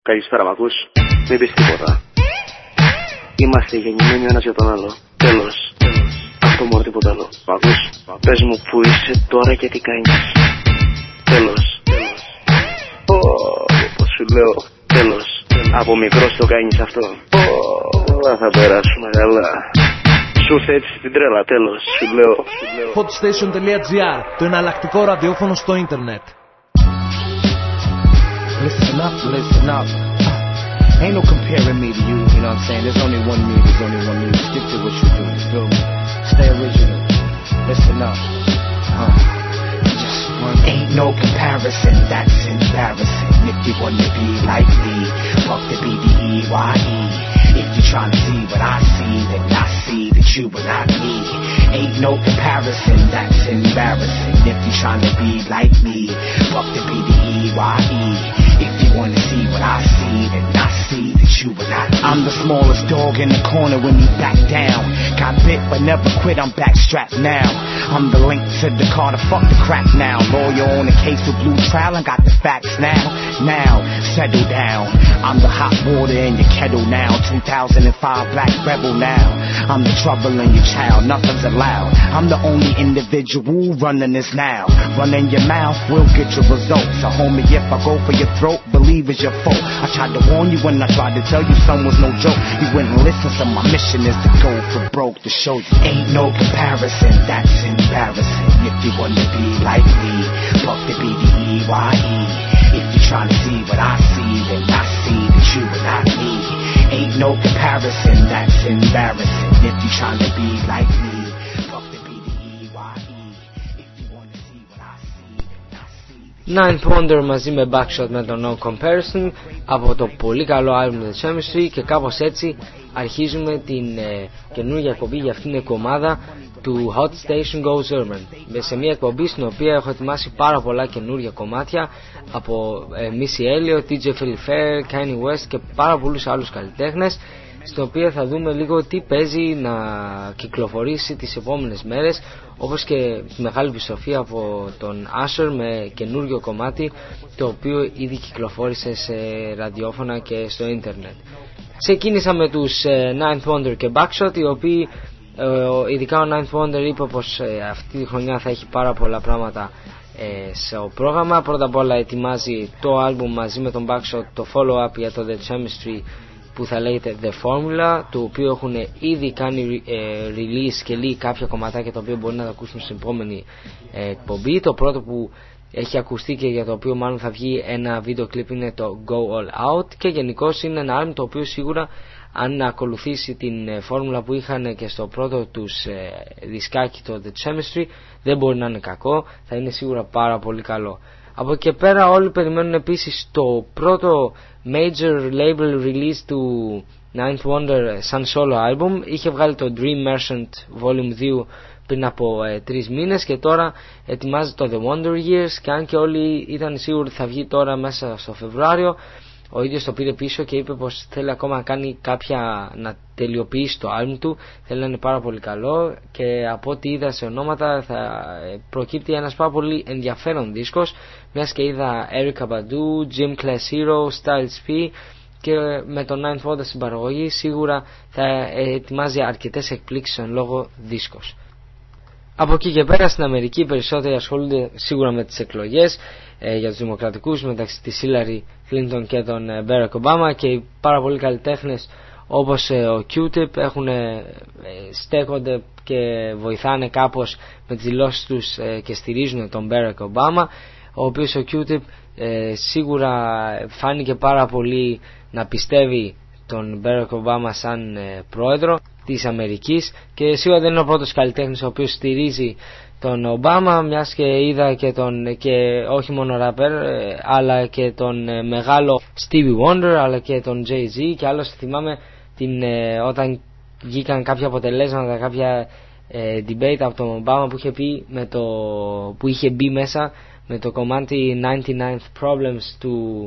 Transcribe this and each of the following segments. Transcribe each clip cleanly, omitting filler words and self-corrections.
Καλησπέρα, μ' ακούς? Μην πεις τίποτα. Είμαστε γεννημένοι ο ένας για τον άλλο. Τέλος. Αυτό μόνο, τίποτα άλλο. Μ' ακούς? Πες μου που είσαι τώρα και τι κάνεις. Τέλος. Όπως σου λέω. Τέλος. Από μικρός το κάνεις αυτό. Όλα θα περάσουμε καλά. Σου ήρθε έτσι την τρέλα, τέλος. Σου λέω. Hotstation.gr, το εναλλακτικό ραδιόφωνο στο ίντερνετ. Listen up. Ain't no comparing me to you, you know what I'm saying? There's only one me, Stick to what you do, you feel me? Stay original. Listen up. Just one. Ain't no comparison, that's embarrassing. If you wanna be like me, fuck the BDEYE. If you're trying to see what I see, then I see that you are not me. Ain't no comparison, that's embarrassing. If you're trying to be like me, fuck the BDEYE. If you wanna see what I see, then I see that you are not me. I'm the smallest dog in the corner when you back down. Got bit but never quit, I'm backstrapped now. I'm the link to the Carter, fuck the crap now. Lawyer on the case with blue trial and got the facts now. Now, settle down. I'm the hot water in your kettle now. 2005 black rebel now. I'm the trouble in your child, nothing's allowed. I'm the only individual running this now. Running your mouth will get your results. So homie, if I go for your throat, believe it's your fault. I tried to warn you when I tried to tell you son was no joke. You wouldn't listen, so my mission is to go for broke. To show you ain't no comparison, that's embarrassing. If you wanna be like me, fuck the BDEYE. If you're trying to see what I see, then I see that you are not me. Ain't no comparison, that's embarrassing. If you're trying to be like me, fuck the BDEYE. If you wanna see what I see, then I see. Ninth Wonder μαζί με Backshot με το No Comparison από το πολύ καλό album The Chemistry, και κάπως έτσι αρχίζουμε την καινούργια εκπομπή για αυτήν την εβδομάδα του Hot Station Goes Urban, σε μια εκπομπή στην οποία έχω ετοιμάσει πάρα πολλά καινούργια κομμάτια από Missy Elliott, DJ Phil Fair, Kanye West και πάρα πολλούς άλλους καλλιτέχνες, στο οποίο θα δούμε λίγο τι παίζει να κυκλοφορήσει τις επόμενες μέρες, όπως και τη μεγάλη επιστροφή από τον Usher με καινούργιο κομμάτι, το οποίο ήδη κυκλοφόρησε σε ραδιόφωνα και στο ίντερνετ. Ξεκίνησα με τους Ninth Wonder και Backshot, οι οποίοι ειδικά ο Ninth Wonder είπε πως αυτή τη χρονιά θα έχει πάρα πολλά πράγματα στο πρόγραμμα. Πρώτα απ' όλα ετοιμάζει το άλμπουμ μαζί με τον Backshot, το follow-up για το The Chemistry που θα λέγεται The Formula, το οποίο έχουν ήδη κάνει release και λέει κάποια κομματάκια τα οποία μπορεί να τα ακούσουν στην επόμενη εκπομπή. Το πρώτο που έχει ακουστεί και για το οποίο μάλλον θα βγει ένα βίντεο κλιπ είναι το Go All Out, και γενικώς είναι ένα άλμπουμ το οποίο σίγουρα, αν ακολουθήσει την φόρμουλα που είχαν και στο πρώτο τους δισκάκι, το The Chemistry, δεν μπορεί να είναι κακό, θα είναι σίγουρα πάρα πολύ καλό. Από εκεί και πέρα όλοι περιμένουν επίσης το πρώτο major label release του Ninth Wonder σαν solo album. Είχε βγάλει το Dream Merchant Volume 2 πριν από 3 μήνες και τώρα ετοιμάζει το The Wonder Years, και αν και όλοι ήταν σίγουροι θα βγει τώρα μέσα στο Φεβρουάριο, ο ίδιος το πήρε πίσω και είπε πως θέλει ακόμα να κάνει να τελειοποιήσει το άλμπουμ του, θέλει να είναι πάρα πολύ καλό, και από ό,τι είδα σε ονόματα θα προκύπτει ένας πάρα πολύ ενδιαφέρον δίσκος, μιας και είδα Erykah Badu, Gym Class Hero, Styles P, και με τον Ninth Wonder στην παραγωγή σίγουρα θα ετοιμάζει αρκετές εκπλήξεις εν λόγω δίσκος. Από εκεί και πέρα στην Αμερική περισσότεροι ασχολούνται σίγουρα με τις εκλογές για τους δημοκρατικούς μεταξύ της Hillary Clinton και τον Barack Obama, και οι πάρα πολλοί καλλιτέχνες όπως ο Q-Tip στέκονται και βοηθάνε κάπως με τις δηλώσεις τους και στηρίζουν τον Barack Obama, ο οποίος ο Q-Tip σίγουρα φάνηκε πάρα πολύ να πιστεύει τον Barack Obama σαν πρόεδρο της Αμερικής, και σίγουρα δεν είναι ο πρώτος καλλιτέχνης ο οποίος στηρίζει τον Ομπάμα, μιας και είδα και όχι μόνο ράπερ αλλά και τον μεγάλο Stevie Wonder αλλά και τον Jay-Z, και άλλωστε θυμάμαι όταν βγήκαν κάποια αποτελέσματα, κάποια debate από τον Ομπάμα που είχε πει που είχε μπει μέσα με το κομμάτι 99th Problems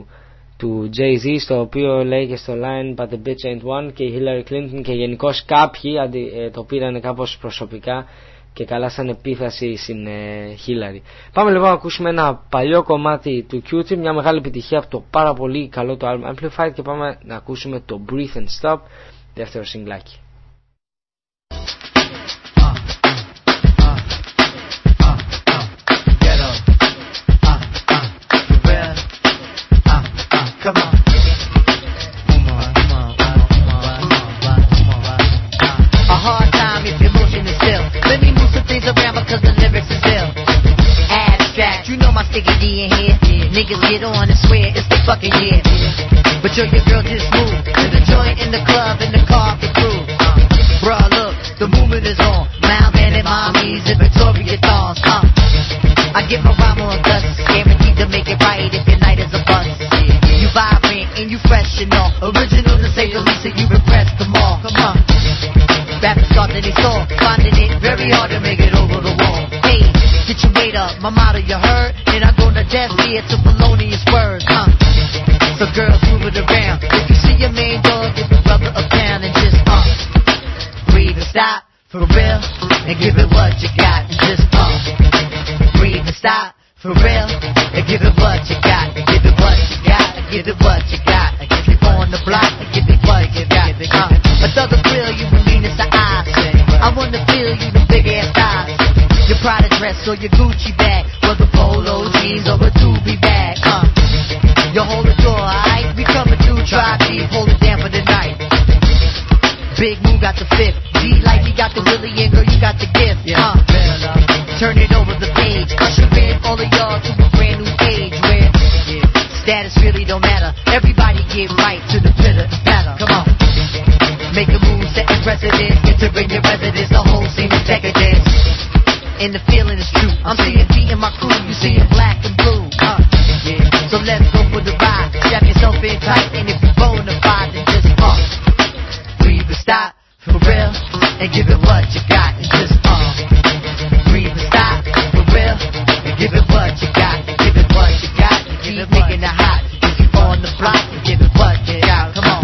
του Jay-Z, στο οποίο λέει και στο line But the bitch ain't one, και η Hillary Clinton και γενικώς κάποιοι το πήραν κάπως προσωπικά και καλά σαν επίθεση στην Hillary. Πάμε λοιπόν να ακούσουμε ένα παλιό κομμάτι του Q-Tip, μια μεγάλη επιτυχία από το πάρα πολύ καλό το album Amplified, και πάμε να ακούσουμε το Breathe and Stop, δεύτερο σιγγλάκι. Come on. A hard time if your motion is still. Let me move some things around because the lyrics is ill. Abstract, you know my sticky D in here. Niggas get on and swear it's the fucking year. But yo, your girl just moved to the joint in the club and the car can prove. Bruh, look, the movement is on. Mount and mommies and Victoria thongs. I get my rhyme on dust, guaranteed to make it right if your night is a bust. You vibrant and you fresh and all. Original to say the least, and you impressed them all. Come on. Rappers thought that they saw, finding it very hard to make it over the wall. Hey, get your weight up, my motto you heard. And I go to death here to felonious words, So girls move it around. If you see your main dog, give the brother a pound and just breathe and stop for real, and give it what you got. And just breathe and stop for real, and give it what you got. And give it what you got. Give it what you got. If you on the block, give it what you got. A thugger grill you with meanness of eyes. I wanna feel you the big ass thighs. Your Prada dress or your Gucci bag, whether polo jeans or a doobie bag. You hold the door, alright? We coming through, try deep, hold it down for the night. Big Moo got the fifth, G like he got the Willie and girl you got the gift. Turn it over the page, usher in all of y'all to a brand new age where status really don't matter. Everybody get right to the pitter patter. Come on, make a move, setting precedent, entering your residence, the whole scene is decadence. And the feeling is true. I'm seeing G in my crew, you seeing black and blue. So let's go for the ride. Strap yourself in tight, and if you bona fide, then just breathe and stop for real, and give it what you got. And just breathe and stop for real, and give it what you got. And give it what you got. And keep making it hot. If you on the block, and give it what you got. Come on.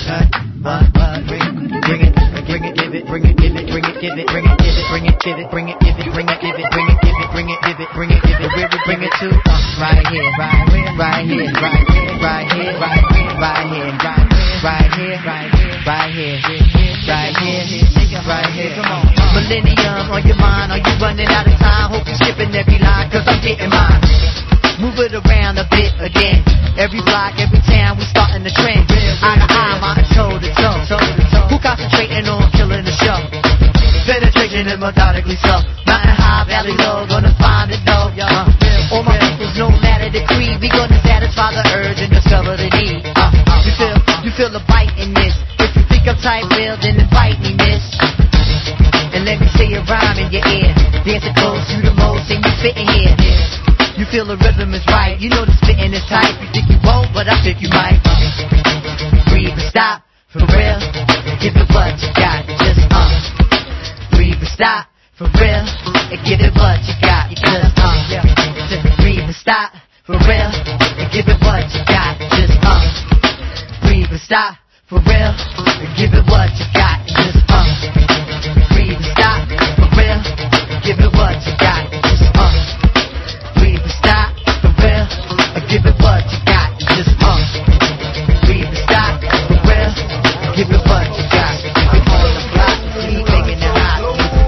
Bring it, give it, give it, bring it, give it, bring it, give it, bring it, give it, bring it, give it, bring it, give it, bring it, give it, bring it, give it, bring it, give it, bring it, give it, where we bring it to? Right here, right here, right here, right here, right here, right here, right here, right here, right here, right here, right here. Come on. Millennium on your mind, are you running out of time? Hope you're skipping every line, cause I'm getting mine. Move it around a bit again. Every block, every town, we starting the trend. Eye to eye, mountain toe to toe. Who concentrating on killing the show? Penetration and methodically so. Mountain high, valley low, gonna find it though. All my peoples, no matter the creed, we gonna satisfy the urge and discover the need. You feel the bite in this. If you think I'm tight, real, then invite me, miss. And let me say a rhyme in your ear. Dancing close, you the most, and you fit in here. You feel the rhythm is right, you know the spitting is tight. You think you won't, but I think you might. Breathe and stop, for real, and give it what you got. Just breathe and stop, for real, and give it what you got. Just breathe and stop, for real, and give it what you got. Just breathe and stop, for real, and give it what you got. Just breathe and stop, for real, and give it what you got. Just breathe and stop, for real, and give it what you got. Just breathe and stop, for real, and give it what you got. We on the block, keep making it hot.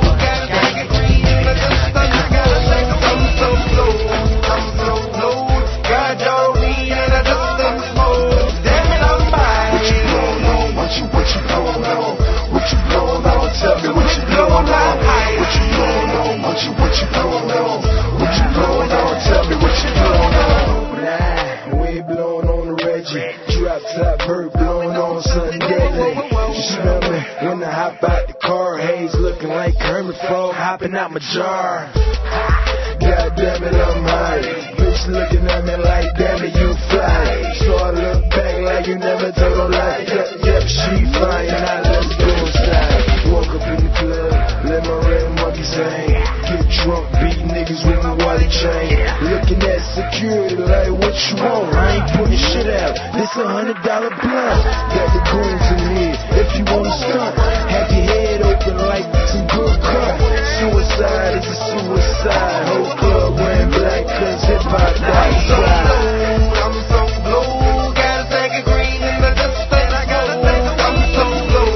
Hopping out my jar. God damn it, I'm high. Bitch looking at me like, damn it, you fly. So I look back like you never told a lie. Yep, she fine, now let's go inside. Woke up in the club, let my red monkeys hang. Get drunk, beat niggas with my wallet chain. Looking at security like, what you want? I ain't putting shit out, this $100 blunt. Got the goons in here, if you wanna stunt. Have your head open like some good cut. suicide is a suicide. Whole club wearing black cause hip-hop died. I'm so blue, got a sack of green in the dust and I got a sack of I'm so blue,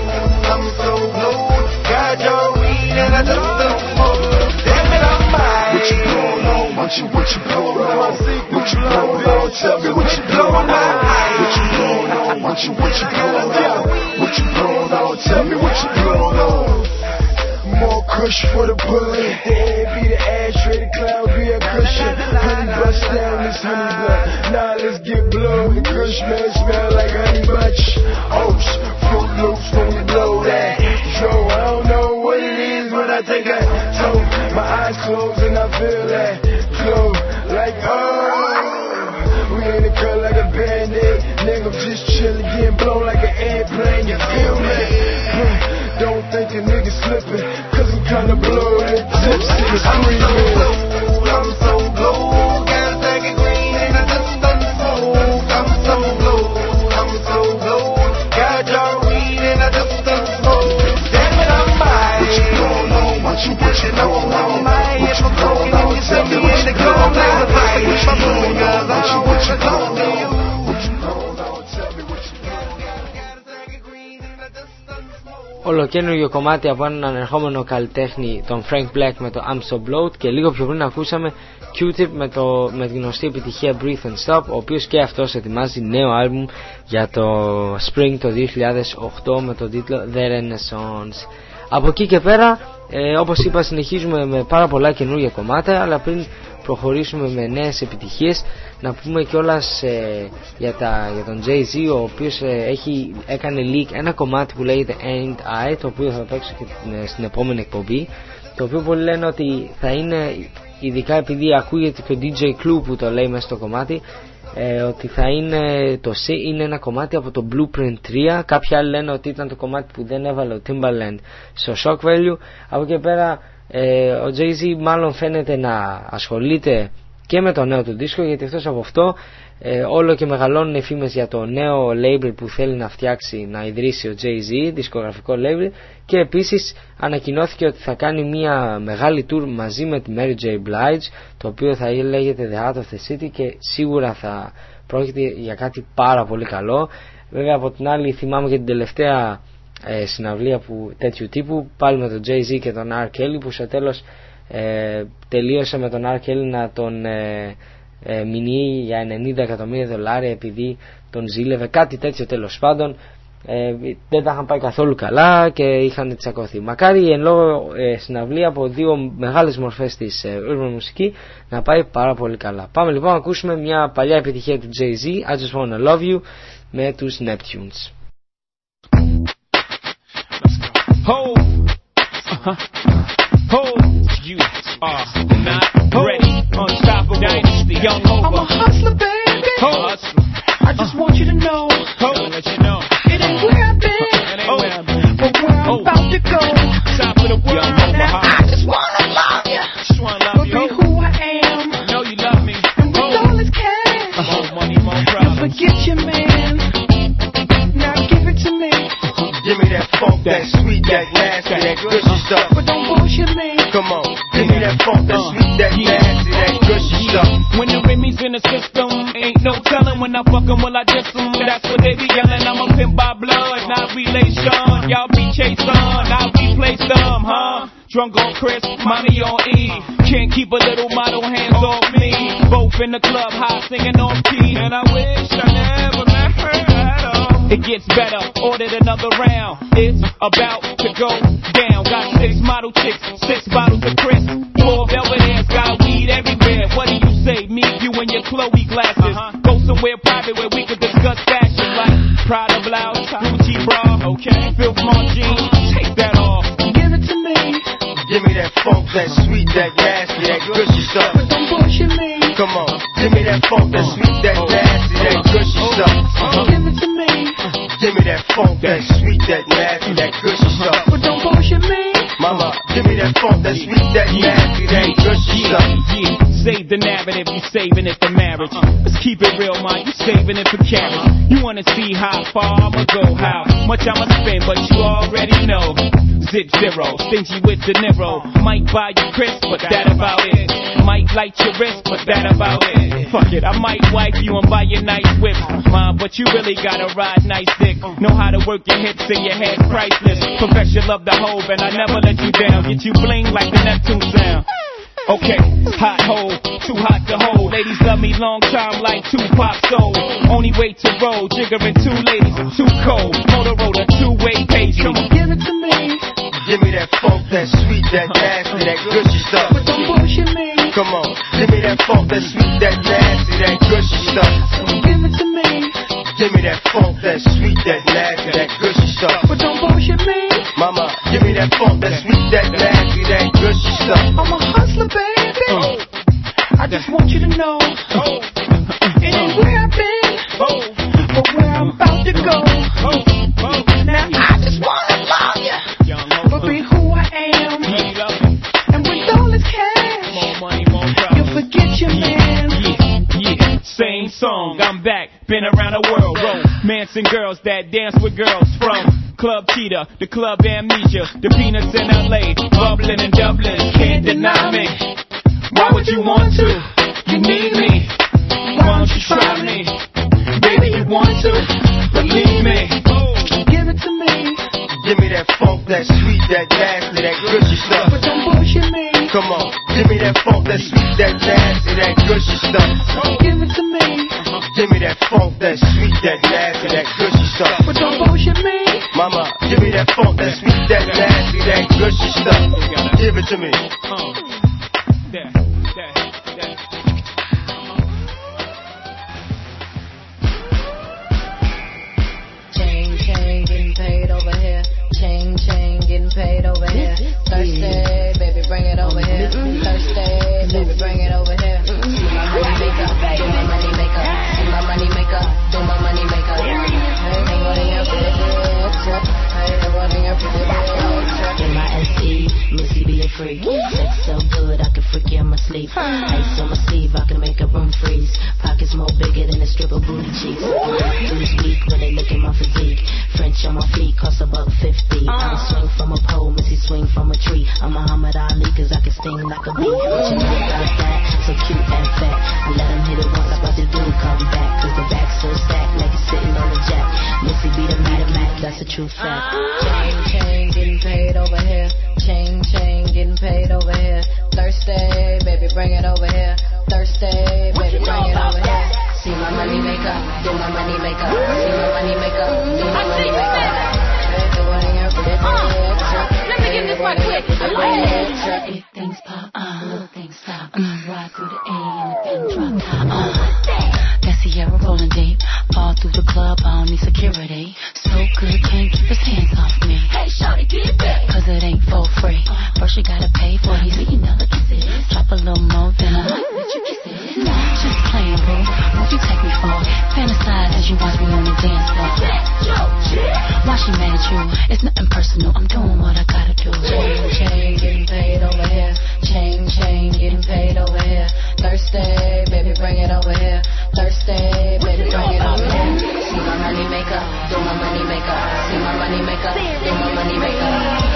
got your weed and I just don't smoke. Damn it, I'm mine. What you blowing on? What you blowing on? What you blowing on? Tell me what you blowing on. What you blowing on? What you blowing on? What you blowing on? Tell me what you blowing on. More kush for the bullet. The head be the ashtray, the cloud be a cushion. Honey bust down this honey blunt. Now let's get blown. The kush man smell like honey bunch. Oats, Fruit Loops when we blow that. Dro, I don't know what it is when I take a toe. My eyes closed and I feel that glow. Like we in the cut like a bandit. Nigga, I'm just chillin', getting blown like an airplane. You feel me? Don't think a nigga slippin', cause I'm kinda bloated, tipsy, screaming. I'm so blue, got a sack of green and I just done smoke. I'm so blue, got your weed and I just done smoke. Damn it, I'm mine. What you blowin' on? What you blowin' on? What you blowin' on? Tell me what you blowin' on. What you blowin' on? What you blowin' on? What you blowin' on? Tell me what you blowin' on. Got a sack of green and I just done smoke. Ολοκαίνουργιο κομμάτι από έναν ανερχόμενο καλλιτέχνη, τον Frank Black, με το I'm So Blowed, και λίγο πιο πριν ακούσαμε Q-Tip με την γνωστή επιτυχία Breathe and Stop, ο οποίος και αυτός ετοιμάζει νέο άλμπουμ για το Spring το 2008 με τον τίτλο The Renaissance. Από εκεί και πέρα, όπως είπα, συνεχίζουμε με πάρα πολλά καινούργια κομμάτια, αλλά πριν προχωρήσουμε με νέες επιτυχίες, να πούμε κιόλας για τον Jay-Z, ο οποίος έκανε leak ένα κομμάτι που λέγεται Ain't I, το οποίο θα παίξω και στην επόμενη εκπομπή, το οποίο πολλοί λένε ότι θα είναι, ειδικά επειδή ακούγεται και ο DJ Clue που το λέει μέσα στο κομμάτι, ότι θα είναι είναι ένα κομμάτι από το Blueprint 3. Κάποιοι άλλοι λένε ότι ήταν το κομμάτι που δεν έβαλε ο Timbaland στο Shock Value. Από εκεί πέρα ο Jay-Z μάλλον φαίνεται να ασχολείται και με το νέο του δίσκο, γιατί αυτός από αυτό όλο και μεγαλώνουν οι φήμες για το νέο label που θέλει να φτιάξει, να ιδρύσει ο Jay-Z, δισκογραφικό label, και επίσης ανακοινώθηκε ότι θα κάνει μια μεγάλη tour μαζί με τη Mary J. Blige, το οποίο θα λέγεται The Heart of the City και σίγουρα θα πρόκειται για κάτι πάρα πολύ καλό. Βέβαια από την άλλη θυμάμαι και την τελευταία συναυλία τέτοιου τύπου, πάλι με τον Jay-Z και τον R. Kelly, που στο τέλος τελείωσε με τον R. Kelly να τον μηνύει για $90 εκατομμύρια επειδή τον ζήλευε, κάτι τέτοιο τέλος πάντων. Δεν τα είχαν πάει καθόλου καλά και είχαν τσακωθεί. Μακάρι εν λόγω συναυλία από δύο μεγάλες μορφές της urban μουσική να πάει πάρα πολύ καλά. Πάμε λοιπόν να ακούσουμε μια παλιά επιτυχία του Jay-Z, I Just Wanna Love You, με τους Neptunes. Ho, ho, you are not ready. Unstoppable dynasty, young over. I'm a hustler, baby. Ho, hustler. I just want you to know. Ho, let you know. It ain't where I've been, but where I'm about to go. Top of the world, now I just wanna love you. Just wanna love you. Be who I am. I know you love me. And with all this cash, more money, more problems. Forget your man. Now give it to me. Give me that funk, that sweet, that nasty, that gushy stuff. But don't bullshit me. Come on, give me that funk, that sweet, that nasty, that gushy stuff. When the Remy's in the system, ain't no telling when I fuck 'em, will I diss 'em? That's what they be yelling. I'm a pimp by blood, not relation. Y'all be chased on, I'll be placed huh? Drunk on Chris, money on E. Can't keep a little model hands off me. Both in the club, high singing on key. And I wish I never met her at all. It gets better, ordered another round. It's about to go down. Got 6 model chicks, 6 bottles of Chris. 4 velvet ass, got weed everywhere. What do you say? Me, you, and your Chloe glasses. Go somewhere private where we could discuss fashion, like Prada blouse, Gucci bra, okay? Filth Mon jeans, take that off. Give it to me. Give me that funk, that sweet, that nasty, that gushy stuff. But don't bullshit me. Come on, give me that funk, that sweet, that nasty, that gushy stuff. Give it to me. Give me that funk, that sweet, that nasty, that gushy stuff. But don't bullshit me. Mama, give me that funk, that sweet, that nasty, that gushy stuff. Yeah, save the narrative, you saving it for marriage. Let's keep it real, man, you saving it for carriage. You wanna see how far I'ma go, how much I'ma spend, but you already know. Zip zero, stingy with De Niro. Might buy you crisp, but that about it. Might light your wrist, but that about it. Fuck it, I might wipe you and buy you nice whip. Mom, but you really gotta ride nice dick. Know how to work your hips and your head's priceless. Profess your love the hoe, and I never let you down. Get you bling like the Neptune sound. Okay, hot hole, too hot to hold. Ladies love me long time like Tupac soul. Only way to roll, jiggering two ladies, too cold. Motorola, two-way page. Come on, give it to me. Give me that funk, that sweet, that nasty, that gushy stuff. But don't bullshit me. Come on, give me that funk, that sweet, that nasty, that gushy stuff. Give it to me. Give me that funk, that sweet, that nasty, that gushy stuff. But don't bullshit me. Mama, give me that funk, that sweet, that nasty, that gushy stuff. I'm a hustler, baby. I just want you to know it ain't where I've been, but where I'm about to go. Now I just wanna love you, but be who I am. And with all this cash, you'll forget your man. Yeah, same song, I'm back, been around the world. Romance and girls that dance with girls from Club Cheetah, the Club Amnesia, the Peanuts in LA, bubbling in Dublin, can't deny me. Why would you want to? You need me. Why don't you try me? Baby, you want to? Believe me. Give it to me. Give me that funk, that sweet, that nasty, that gushy stuff. But don't bullshit me. Come on, give me that funk, that sweet, that nasty, that gushy stuff. Give it to me. Give me that funk, that sweet, that nasty, that gushy stuff. But don't bullshit me. Mama, give me that funk, that sweet, that nasty, that gushy stuff. Give it to me. Chain, chain, getting paid over here. Chain, chain, getting paid over here. Thursday, baby, bring it over here. Thursday, baby, bring it over here. See my money maker, do my money maker. See my money maker, do my money maker. Hey, running up with it. Hey, running up with it. In my SE, Missy be a freak. Sex so good, I can freak you in my sleep. Ice on my sleeve, I can make a room freeze. Pockets more bigger than a strip of booty cheeks. Dudes weak when they look at my physique. French on my feet, cost $1.50. I swing from a pole, Missy swing from a tree. I'm Muhammad Ali, cause I can sting like a bee. What you know about that? So cute and fat. I let him hit it once, I about to do come back. Cause the back's so stacked, like it's sitting on the jack. Missy be the Mac, that's a true fact. Chain, chain, getting paid over here. Chain, chain, getting paid over here. Thursday, baby, bring it over here. Thursday, baby, bring it over here. See my money maker, do my money maker. See my money maker, do my money maker. Let me get this right quick. Big things pop, little things stop. Ride through the A and the pin drop. That Sierra rolling deep. Fall through the club, I don't need security. So good, can't keep his hands off me. Hey, shawty, get back. Cause it ain't for free. First you gotta pay for these delicacies. Drop a little more than a let you kiss it. Just playing, boo. What you take me for? Fantasize as you watch me on the dance floor. Why she mad at you? It's nothing personal. I'm doing what I gotta do. Chain, chain, getting paid over here. Chain, chain, getting paid over here. Thursday, baby, bring it over here. Thursday, baby, bring it over here. See my money maker, do my money maker. See my money maker, do my money maker.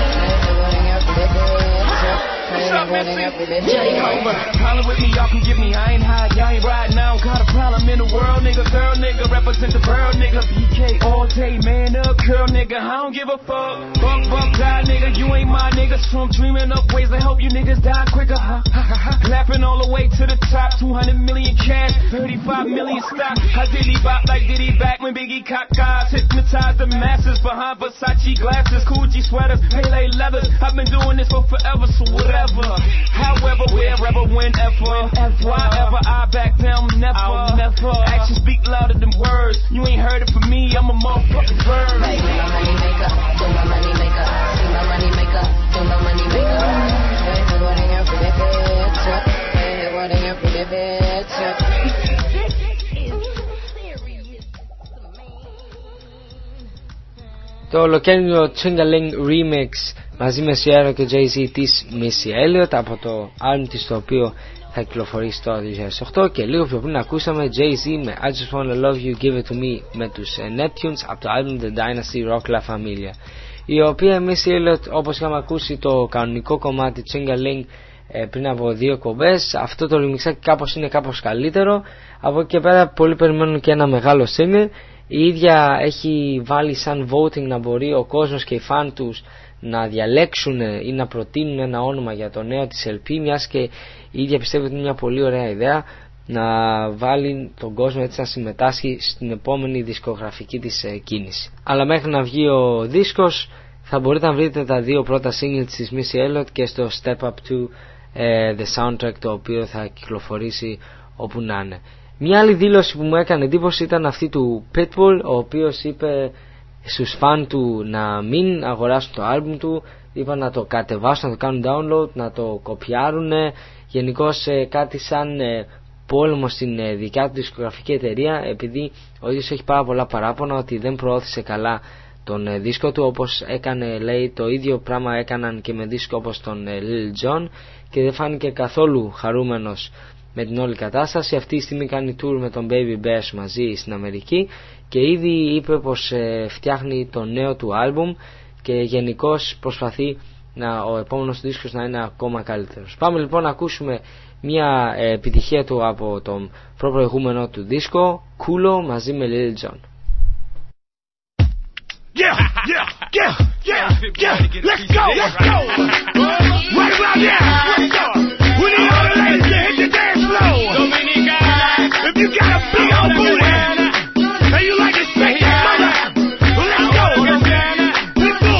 What's up, Missy? J. Cobra, holler with me, y'all can get me. I ain't high, y'all ain't riding. I don't got a problem in the world, nigga. Girl, nigga, represent the world, nigga. BK all day, man up, girl, nigga. I don't give a fuck. Fuck, die, nigga. You ain't my nigga. So I'm dreaming up ways to help you niggas die quicker. Clapping all the way to the top. 200 million cash, 35 million stock. I diddy bop like Diddy back when Biggie cocked eyes. Hypnotized the masses behind Versace glasses, Gucci sweaters, Pele leathers. I've been doing this for forever, so whatever. However, wherever, whenever, wherever I back down, never. Actions speak louder than words. You ain't heard it from me, I'm a motherfucking bird. See my money maker, do my money maker. See my money maker, do my money maker. Hey, running up with it, bitch. Hey, running up with it, bitch. Το ολοκαίνιο Chingaling Remix μαζί με Sierra και Jay-Z της Missy Elliott από το album της, το οποίο θα κυκλοφορήσει το 2008. Και λίγο πιο πριν ακούσαμε Jay-Z με I Just Wanna Love You Give It To Me με τους Neptunes από το album The Dynasty Rock La Familia. η οποία Missy Elliott, όπως είχαμε ακούσει το κανονικό κομμάτι Ching-a-Ling πριν από 2 εκπομπές, αυτό το remixάκι κάπως είναι κάπως καλύτερο. Από εκεί και πέρα πολλοί περιμένουν και ένα μεγάλο single. Η ίδια έχει βάλει σαν voting να μπορεί ο κόσμος και οι φαν τους να διαλέξουν ή να προτείνουν ένα όνομα για το νέο της LP, μιας και η ίδια πιστεύει ότι είναι μια πολύ ωραία ιδέα να βάλει τον κόσμο έτσι να συμμετάσχει στην επόμενη δισκογραφική της κίνηση. Αλλά μέχρι να βγει ο δίσκος θα μπορείτε να βρείτε τα 2 πρώτα singles της Missy Elliott και στο Step Up to The Soundtrack, το οποίο θα κυκλοφορήσει όπου να είναι. Μια άλλη δήλωση που μου έκανε εντύπωση ήταν αυτή του Pitbull, ο οποίος είπε στους φαν του να μην αγοράσουν το άλμπουμ του, είπα να το κατεβάσουν, να το κάνουν download, να το κοπιάρουν, γενικώς κάτι σαν πόλεμο στην δικιά του δισκογραφική εταιρεία, επειδή ο ίδιος έχει πάρα πολλά παράπονα ότι δεν προώθησε καλά τον δίσκο του, όπως έκανε, λέει, το ίδιο πράγμα έκαναν και με δίσκο όπως τον Lil Jon, και δεν φάνηκε καθόλου χαρούμενος με την όλη κατάσταση. Αυτή τη στιγμή κάνει tour με τον Baby Bears μαζί στην Αμερική και ήδη είπε πως φτιάχνει το νέο του άλμπουμ και γενικώς προσπαθεί ο επόμενος δίσκος να είναι ακόμα καλύτερος. Πάμε λοιπόν να ακούσουμε μια επιτυχία του από τον προηγούμενο του δίσκο, Kulo, μαζί με Lil Jon. Yeah, yeah, yeah, yeah, yeah, let's go, let's go. Right about now, let's go. We need all the ladies to hit the dance floor. Dominica, if you got a big old booty and you like to shake that mother, well, let's go. Let's go, let's go.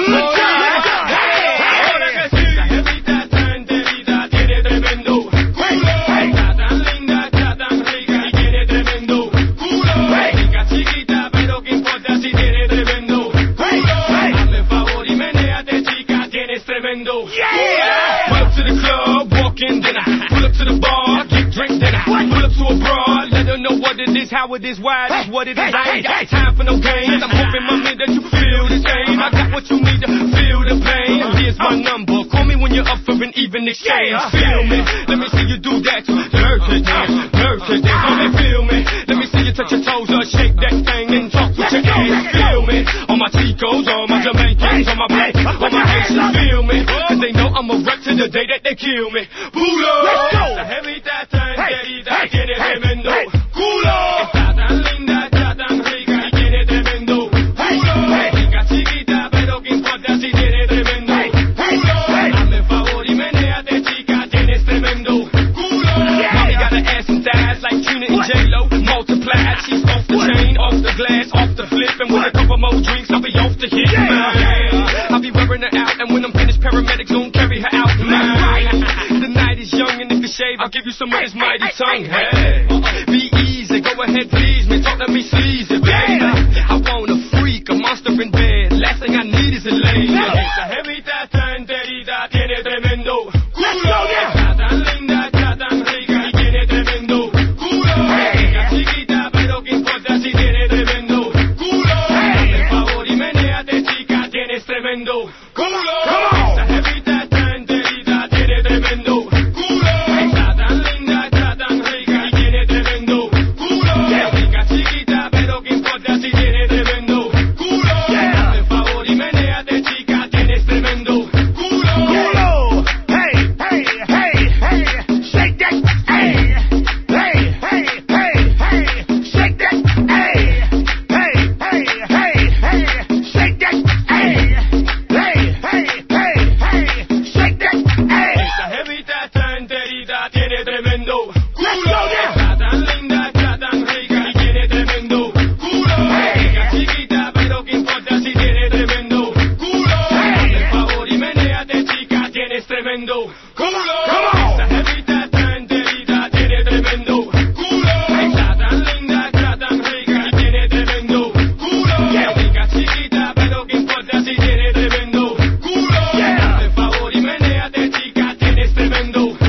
Ahora que sí, esa jevita está enterita, tiene tremendo culo. Está tan linda, está tan rica y tiene tremendo culo. Rica chiquita, pero qué importa si tiene tremendo culo. Hazme favor y menéate, chica, tienes tremendo culo. Pull up to the club, walk in, then I pull up to the bar, get drink, then I pull up to a broad, let her know what it is, how it is, why it is, what it is. I ain't got time for no games. I'm hoping, mommy, that you feel the same. I got what you need to feel the pain. Here's my number. Call me when you're up for an even exchange. Feel me? Let me see you do that. Dirty dance, dirty dance. Come and feel me? Let me see you touch your toes or shake that thing and talk with your ass. Feel me? All my Chicos, all my Jamaicans, all my black, all my Haitians. Feel me? Cause they know I'm a wreck to the day that they kill me. Pulo. Let's go. Esa jevita tan querida tiene tremendo culo. Está tan linda, está tan rica y tiene tremendo culo. Rica chiquita, pero qué importa si tiene tremendo culo. Hazme favor y menéate, chica, tienes tremendo culo. Mommy got an ass and thighs like Trina and J-Lo, multiplied. She's off the chain, off the glass, off the flip, and with a couple more drinks, I'll be off the hit. I'll be wearing her out, and when I'm finished, paramedics gon' carry her out. The night is young, and if you shave, I'll give you some of this mighty tongue. Hey, be easy, go ahead, please me, talk to me sleazy, baby. I want a freak, a monster in bed. Last thing I need is a lady. Esa jevita tan enterita, tiene tremendo culo. Está tan linda, está tan rica y tiene tremendo culo. Rica chiquita, pero qué importa si tiene tremendo culo. Hazme favor y menéate, chica, tienes tremendo culo. Esa jevita tan enterita, tiene tremendo culo. Está tan linda, está tan rica y tiene tremendo culo. Rica chiquita, pero qué importa si tiene tremendo culo. Hazme favor y menéate, chica, tienes tremendo culo. Hey, hey, hey, hey, shake that, hey, hey, hey, hey, hey, shake that, hey, hey, hey, hey, hey, shake that, hey, hey, hey, hey, hey, shake that, hey. Esa jevita tan enterita tiene tremendo culo. Está tan linda, está tan rica y tiene tremendo culo. Rica chiquita, pero qué importa si tiene tremendo culo. Hazme favor y menéate, chica, tienes tremendo culo. Esa jevita tan enterita tiene tremendo culo. Está tan linda, está tan rica y tiene tremendo culo. Rica chiquita, pero qué importa si tiene tremendo culo. Hazme favor y menéate, chica, tienes tremendo culo.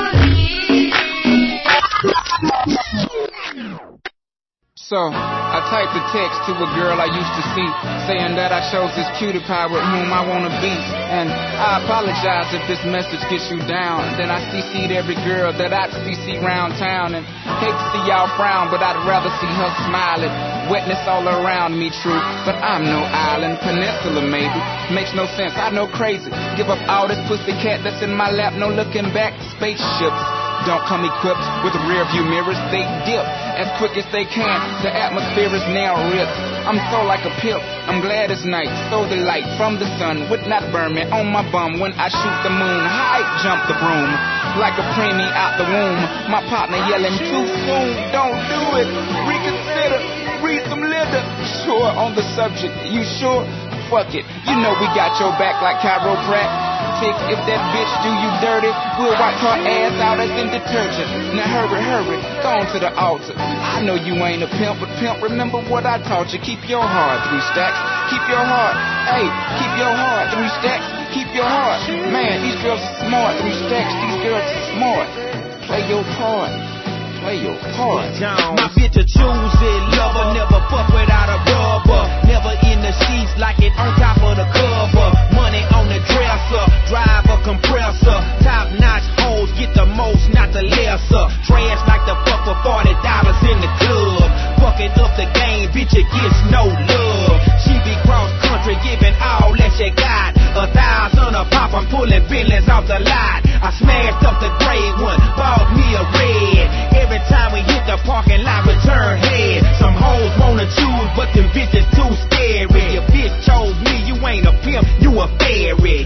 So, I typed a text to a girl I used to see, saying that I chose this cutie pie with whom I wanna be. And I apologize if this message gets you down. Then I CC'd every girl that I'd CC round town. And hate to see y'all frown, but I'd rather see her smiling. Wetness all around me, true, but I'm no island, peninsula maybe. Makes no sense, I know crazy. Give up all this pussy cat that's in my lap, no looking back. Spaceships don't come equipped with rear view mirrors, they dip as quick as they can. The atmosphere is now ripped. I'm so like a pimp, I'm glad it's night. So the light from the sun would not burn me on my bum when I shoot the moon. High jump the broom like a preemie out the womb. My partner yelling too soon, don't do it, reconsider, read some litter. Sure on the subject, you sure? Fuck it, you know we got your back like chiropractic. If that bitch do you dirty, we'll wipe her ass out as in detergent. Now hurry, go on to the altar. I know you ain't a pimp, but pimp, remember what I taught you. Keep your heart, 3 stacks. Keep your heart, hey, keep your heart, 3 stacks. Keep your heart, man, these girls are smart. 3 stacks, these girls are smart. Play your part, play your part. My bitch a choosy lover, never fuck without a rubber. Never in the sheets like it on top of the cover. Money on the dresser, drive a compressor. Top notch hoes get the most, not the lesser. Trash like the fuck for $40 in the club. Fucking up the game, bitch, it gets no love. She be cross country, giving all that she got. 1,000 a pop, I'm pulling billions off the lot. I smashed up the gray one, bought me a red. Every time we hit the parking lot, we turn head. Some hoes wanna choose, but them bitches too scary. Your bitch chose me, you ain't a pimp, you a fairy.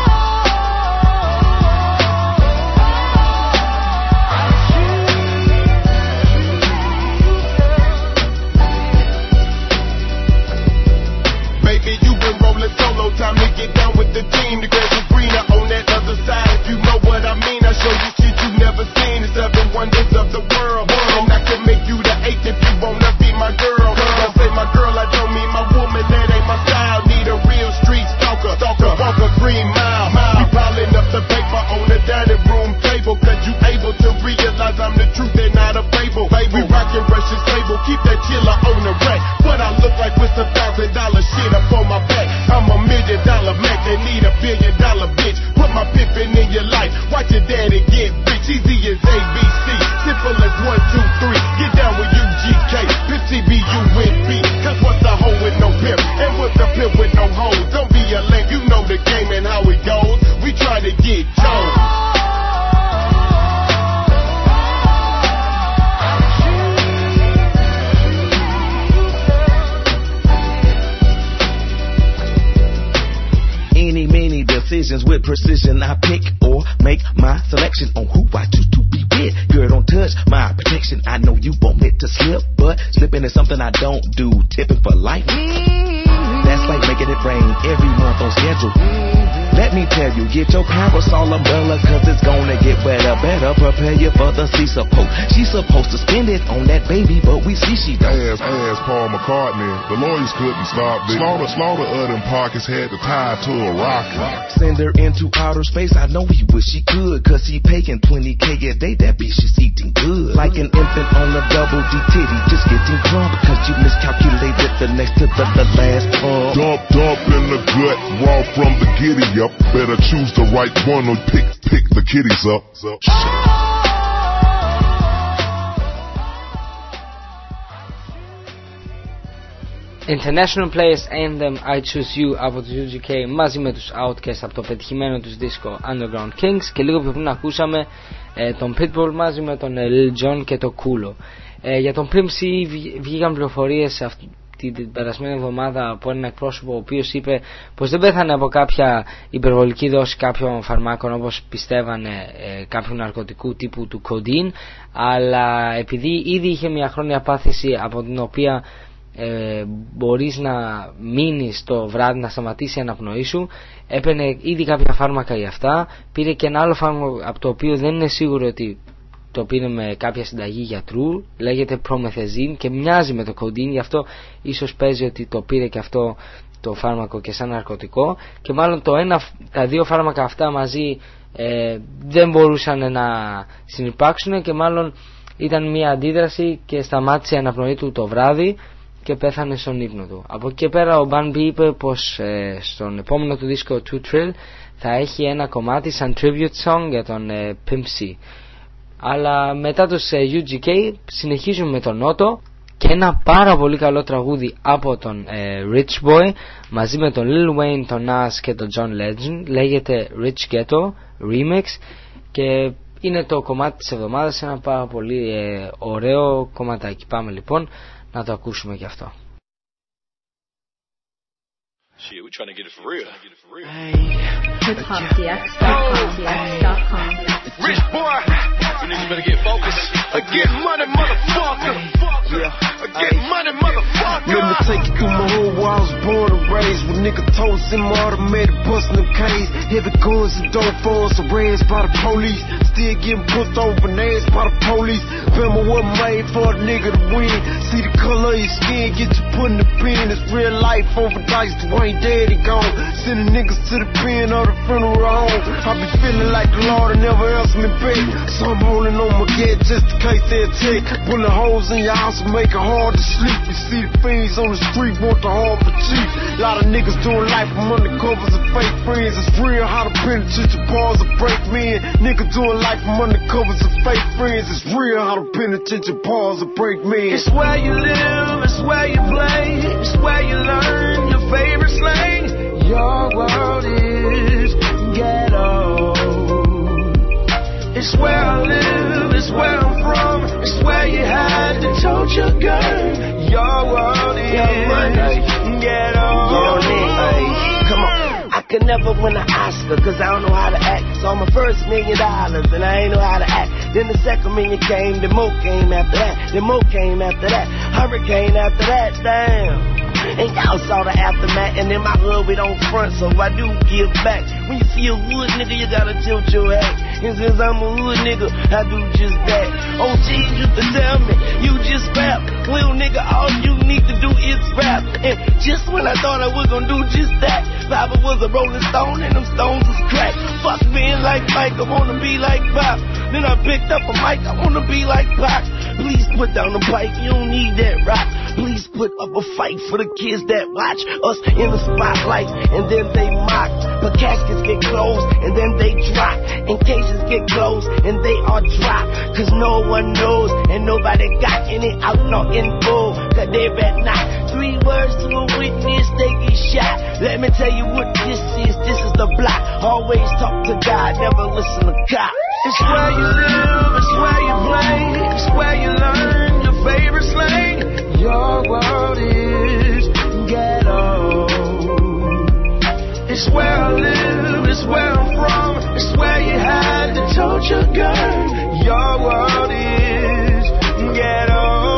Baby, you been rolling solo, time to get down with the team. The grass is greener on that other side, if you know what I mean. I show you shit you never seen, the 7 wonders of the world. And I can make you the 8th if you wanna be my girl. I say my girl, I don't mean my woman, that ain't my style. Need a real street stalker, walk a green mile. We piling up the paper on the dining room table, cause you able to realize I'm the truth and not a fable. We rockin' Russian stable, keep that chiller on the rack. But I look like with $1,000 shit up on my back. I'm $1 million Mac, they need $1 billion bitch. Put my pimpin' in your life, watch your daddy get rich. Easy as ABC, simple as 1, 2, 3. Get down with UGK, Pimp CBU with B. Cause what's a hoe with no pimp, and what's a pimp with no hoes? Don't be a lame, you know the game and how it goes. We try to get Jones. Many decisions with precision. I pick or make my selection on who I choose to be with. Girl, don't touch my protection. I know you want it to slip, but slipping is something I don't do. Tipping for life, that's like making it rain every month on schedule. Let me tell you, get your parasol umbrella, cause it's gonna get wetter. Better prepare you for the sea support. She's supposed to spend it on that baby, but we see she don't. As Paul McCartney, the lawyers couldn't stop this. Slaughter of them pockets had to tie to a rocket. Send her into outer space, I know he wish he could, cause he paying $20K a day, that bitch is eating good. Like an infant on a double D titty, just getting crumb, cause you miscalculated the next to the last pump. Dump in the gut, raw from the giddy up. Better choose the right one or pick the kitties up. International Players Anthem I Choose You από τους UGK μαζί με τους Outkast από το πετυχημένο τους δίσκο Underground Kings, και λίγο πιο πριν ακούσαμε τον Pitbull μαζί με τον Lil Jon και το Kulo. Για τον Pimp C βγήκαν πληροφορίες αυτή την περασμένη εβδομάδα από έναν εκπρόσωπο ο οποίος είπε πως δεν πέθανε από κάποια υπερβολική δόση κάποιων φαρμάκων όπως πιστεύανε, κάποιου ναρκωτικού τύπου του codeine, αλλά επειδή ήδη είχε μια χρόνια πάθηση από την οποία μπορείς να μείνεις το βράδυ, να σταματήσει η αναπνοή σου, έπαιρνε ήδη κάποια φάρμακα για αυτά. Πήρε και ένα άλλο φάρμακο από το οποίο δεν είναι σίγουρο ότι το πήρε με κάποια συνταγή γιατρού, λέγεται Promethazine και μοιάζει με το codeine, γι' αυτό ίσως παίζει ότι το πήρε και αυτό το φάρμακο και σαν ναρκωτικό, και μάλλον τα δύο φάρμακα αυτά μαζί δεν μπορούσαν να συνυπάρξουν και μάλλον ήταν μια αντίδραση και σταμάτησε η αναπνοή του το βράδυ, και πέθανε στον ύπνο του. Από εκεί και πέρα ο Bun B είπε πως στον επόμενο του δίσκο Too Trill θα έχει ένα κομμάτι σαν tribute song για τον Pimp C. Αλλά μετά τους UGK συνεχίζουμε με τον Νότο και ένα πάρα πολύ καλό τραγούδι από τον Rich Boy μαζί με τον Lil Wayne, τον Nas και τον John Legend. Λέγεται Rich Ghetto Remix και είναι το κομμάτι της εβδομάδας, ένα πάρα πολύ ωραίο κομματάκι. Πάμε λοιπόν να το ακούσουμε κι αυτό. Shit, we trying to get it for real. HipHopDX.com. Rich boy, you niggas better get focused. Get money, motherfucker. Get money, motherfucker. Let me take you through my whole world. I was born and raised with nigga toes in my automated bustin' them K's. Heavy guns and dope phones arrest by the police. Still getting pushed over and ass by the police. Bama wasn't made for a nigga to win. See the color of your skin, get you put in the pen. It's real life over dice. Ain't dead and gone. Sending niggas to the pen or the funeral home. I be feeling like the Lord and never answer me back. So I'm holding on my gate just in case they attack. Bullet holes in your house will make it hard to sleep. You see the fiends on the street want the hard for cheap. A lot of niggas doing life from undercovers and fake friends. It's real how the penitentiary bars will break men. Nigga doing life from undercovers and fake friends. It's real how the penitentiary bars will break men. It's where you live, it's where you play, it's where you learn your favorite slang. Your world is ghetto. It's where I live, it's where I'm from, it's where you had to tote your gun. Your world is ghetto. Come on. I could never win an Oscar cause I don't know how to act. So my first $1 million and I ain't know how to act. Then the second million came, then more came after that. Then more came after that. Hurricane after that, damn. And y'all saw the aftermath, and in my hood we don't front, so I do give back. When you see a hood nigga, you gotta tilt your hat. And since I'm a hood nigga, I do just that. OGs used to tell me, you just rap. Little nigga, all you need to do is rap. And just when I thought I was gonna do just that, Papa was a rolling stone and them stones was cracked. Fuck being like Mike, I wanna be like Pop. Then I picked up a mic, I wanna be like Pop. Please put down the pipe, you don't need that rock. Please put up a fight for the kids that watch us in the spotlight, and then they mock. But caskets get closed, and then they drop. And cases get closed, and they are dropped. Cause no one knows, and nobody got any out, no info. Cause they bet not. 3 words to a witness, they get shot. Let me tell you what this is the block. Always talk to God, never listen to cops. It's where you live, it's where you play, it's where you learn your favorite slang. Your world is ghetto. It's where I live, it's where I'm from, it's where you had to tote your gun. Your world is ghetto.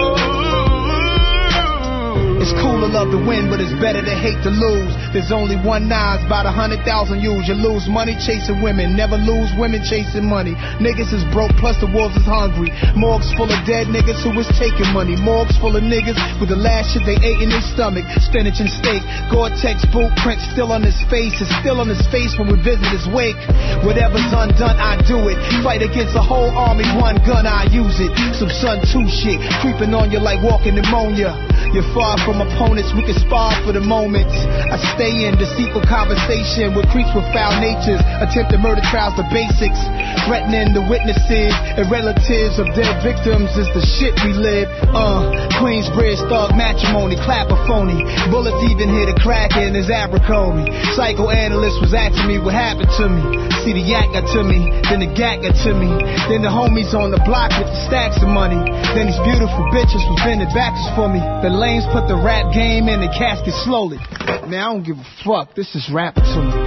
It's cool to love to win, but it's better to hate to lose. There's only one Nas, about 100,000 use. You lose money chasing women, never lose women chasing money. Niggas is broke, plus the wolves is hungry. Morgues full of dead niggas who was taking money. Morgues full of niggas with the last shit they ate in their stomach. Spinach and steak, Gore-Tex boot print still on his face. It's still on his face when we visit his wake. Whatever's undone, I do it. Fight against a whole army, one gun, I use it. Some Sun 2 shit, creeping on you like walking pneumonia. You're far from opponents, we can spar for the moments. I stay in deceitful conversation with creeps with foul natures. Attempted murder trials, the basics. Threatening the witnesses and relatives of dead victims is the shit we live. Queensbridge thug matrimony, clapper phony. Bullets even hit a crack in his Abercrombie. Psychoanalyst was asking me what happened to me. See the yak got to me, then the gat got to me. Then the homies on the block with the stacks of money. Then these beautiful bitches was bending backs for me. The lames put the rap game in the casket slowly. Man, I don't give a fuck. This is rapping to me.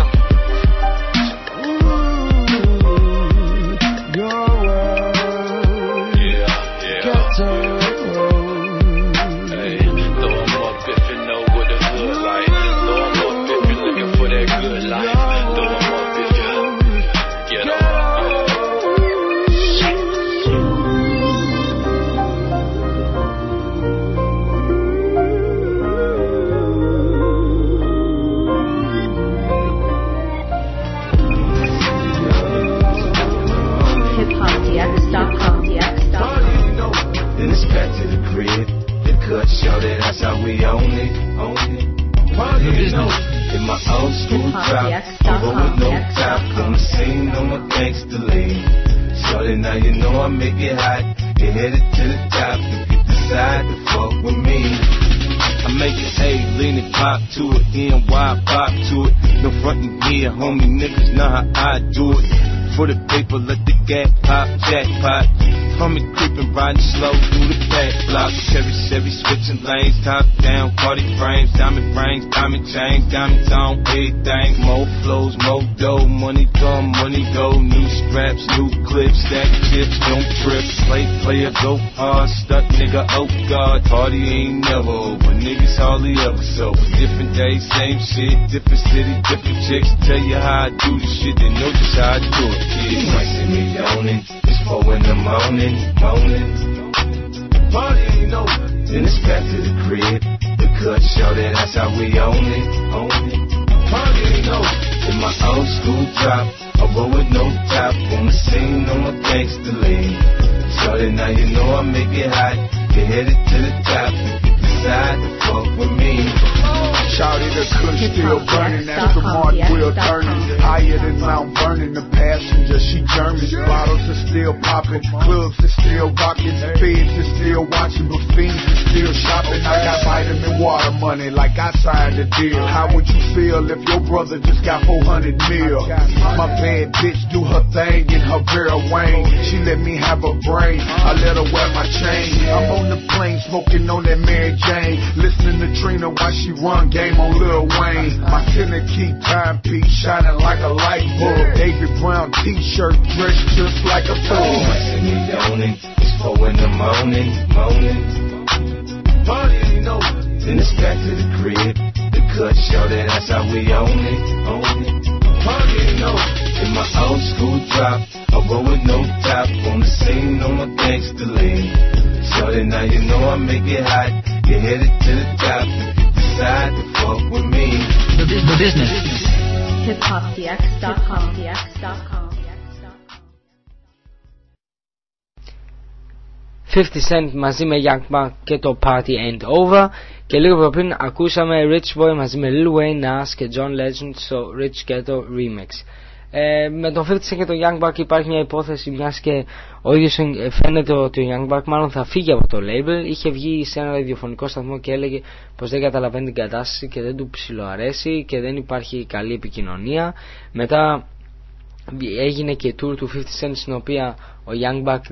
Your world, ghetto. Hey, throw 'em up if you know what the hood like. Throw 'em up if you're looking for that good life. Throw 'em up if you get on. know, in my old school drop, over with no top, on the scene on my gangster lean. Shorty, now you know I make it hot, get headed to the top if you decide to fuck with me. I make it A, lean it, pop to it, NY, pop to it. No frontin' gear, homie, niggas know how I do it. For the paper, let the gas pop, jackpot. Homie creepin', riding slow through the back block. Chevy, switching lanes, top down, Cardi frames, diamond rings, diamond chains, diamonds on everything. More flows, more dough, money come, money go. New straps, new clips, stack chips, don't trip. Player, go hard, stuck nigga, oh God. Party ain't never over, niggas hardly ever sober. Different days, same shit, different city, different chicks. Tell you how I do this shit, they know just how I do it, kid. You might see me yawning, it's 4 in the morning. Party ain't over, then it's back to the crib. The cut show that's how we own it. Party ain't over, in my old school drop, I roll with no top, on the scene on my gangster lean. Shorty, now you know I make it hot, get headed to the top, decide to fuck with me. Shouty, the kush still burning, that's the mark wheel turning. Higher than Mount Vernon, the passenger, she German. Bottles are still popping, clubs are still rocking, feds are still watching, but fiends are still shopping. I got vitamin water money like I signed a deal. How would you feel if your brother just got 400 mil? My bad bitch do her thing in her Vera Wayne. She let me have a brain, I let her wear my chain. I'm on the plane smoking on that Mary Jane, listening to Trina while she run game on Lil Wayne. My tenor key timepiece shining like a light bulb. David Brown t-shirt dressed just like a fool. See me yawning, it's 4 in the morning. Party ain't over, then it's back to the crib. The cut show that's how we own it. Party ain't over, in my old school drop, I roll with no top, on the scene on my gangster lean. Shorty, now you know I make it hot, get headed to the top, decide to fuck with me. The business. HipHopDX.com. 50 Cent μαζί με Young Buck και το Party Ain't Over, και λίγο πριν ακούσαμε Rich Boy μαζί με Lil Wayne, Nas και John Legend στο Rich Ghetto Remix. Με τον 50 Cent και τον Young Buck υπάρχει μια υπόθεση, μιας και ο ίδιος φαίνεται ότι ο Young Buck μάλλον θα φύγει από το label. Είχε βγει σε ένα ραδιοφωνικό σταθμό και έλεγε πως δεν καταλαβαίνει την κατάσταση και δεν του ψιλοαρέσει και δεν υπάρχει καλή επικοινωνία. Μετά έγινε και tour του 50 Cent, στην οποία ο Young Buck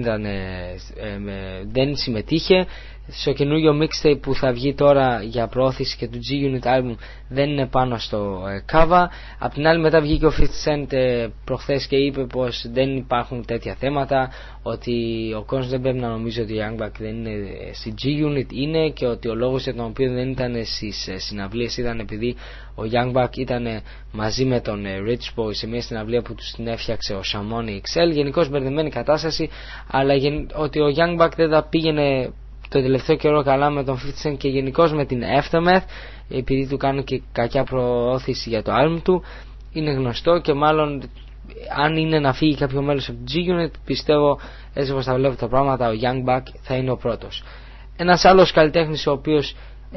δεν συμμετείχε. Στο καινούργιο mixtape που θα βγει τώρα για προώθηση και του G-Unit album δεν είναι πάνω στο cover. Απ' την άλλη μετά βγήκε ο 50 Cent προχθές και είπε πως δεν υπάρχουν τέτοια θέματα, ότι ο κόσμος δεν πρέπει να νομίζει ότι ο Young Buck δεν είναι στη G-Unit, είναι, και ότι ο λόγος για τον οποίο δεν ήταν στις συναυλίες ήταν επειδή ο Young Buck ήταν μαζί με τον Rich Boy σε μια συναυλία που τους την έφτιαξε ο Shamoni XL. Γενικώς μπερδεμένη κατάσταση, αλλά ότι ο Young Buck δεν τα πήγαινε το τελευταίο καιρό καλά με τον 50 Cent και γενικώς με την Aftermath, επειδή του κάνουν και κακιά προώθηση για το album του, είναι γνωστό. Και μάλλον αν είναι να φύγει κάποιο μέλος από το G-Unit, πιστεύω έτσι όπως τα βλέπω τα πράγματα, ο Young Buck θα είναι ο πρώτος. Ένας άλλος καλλιτέχνης ο οποίος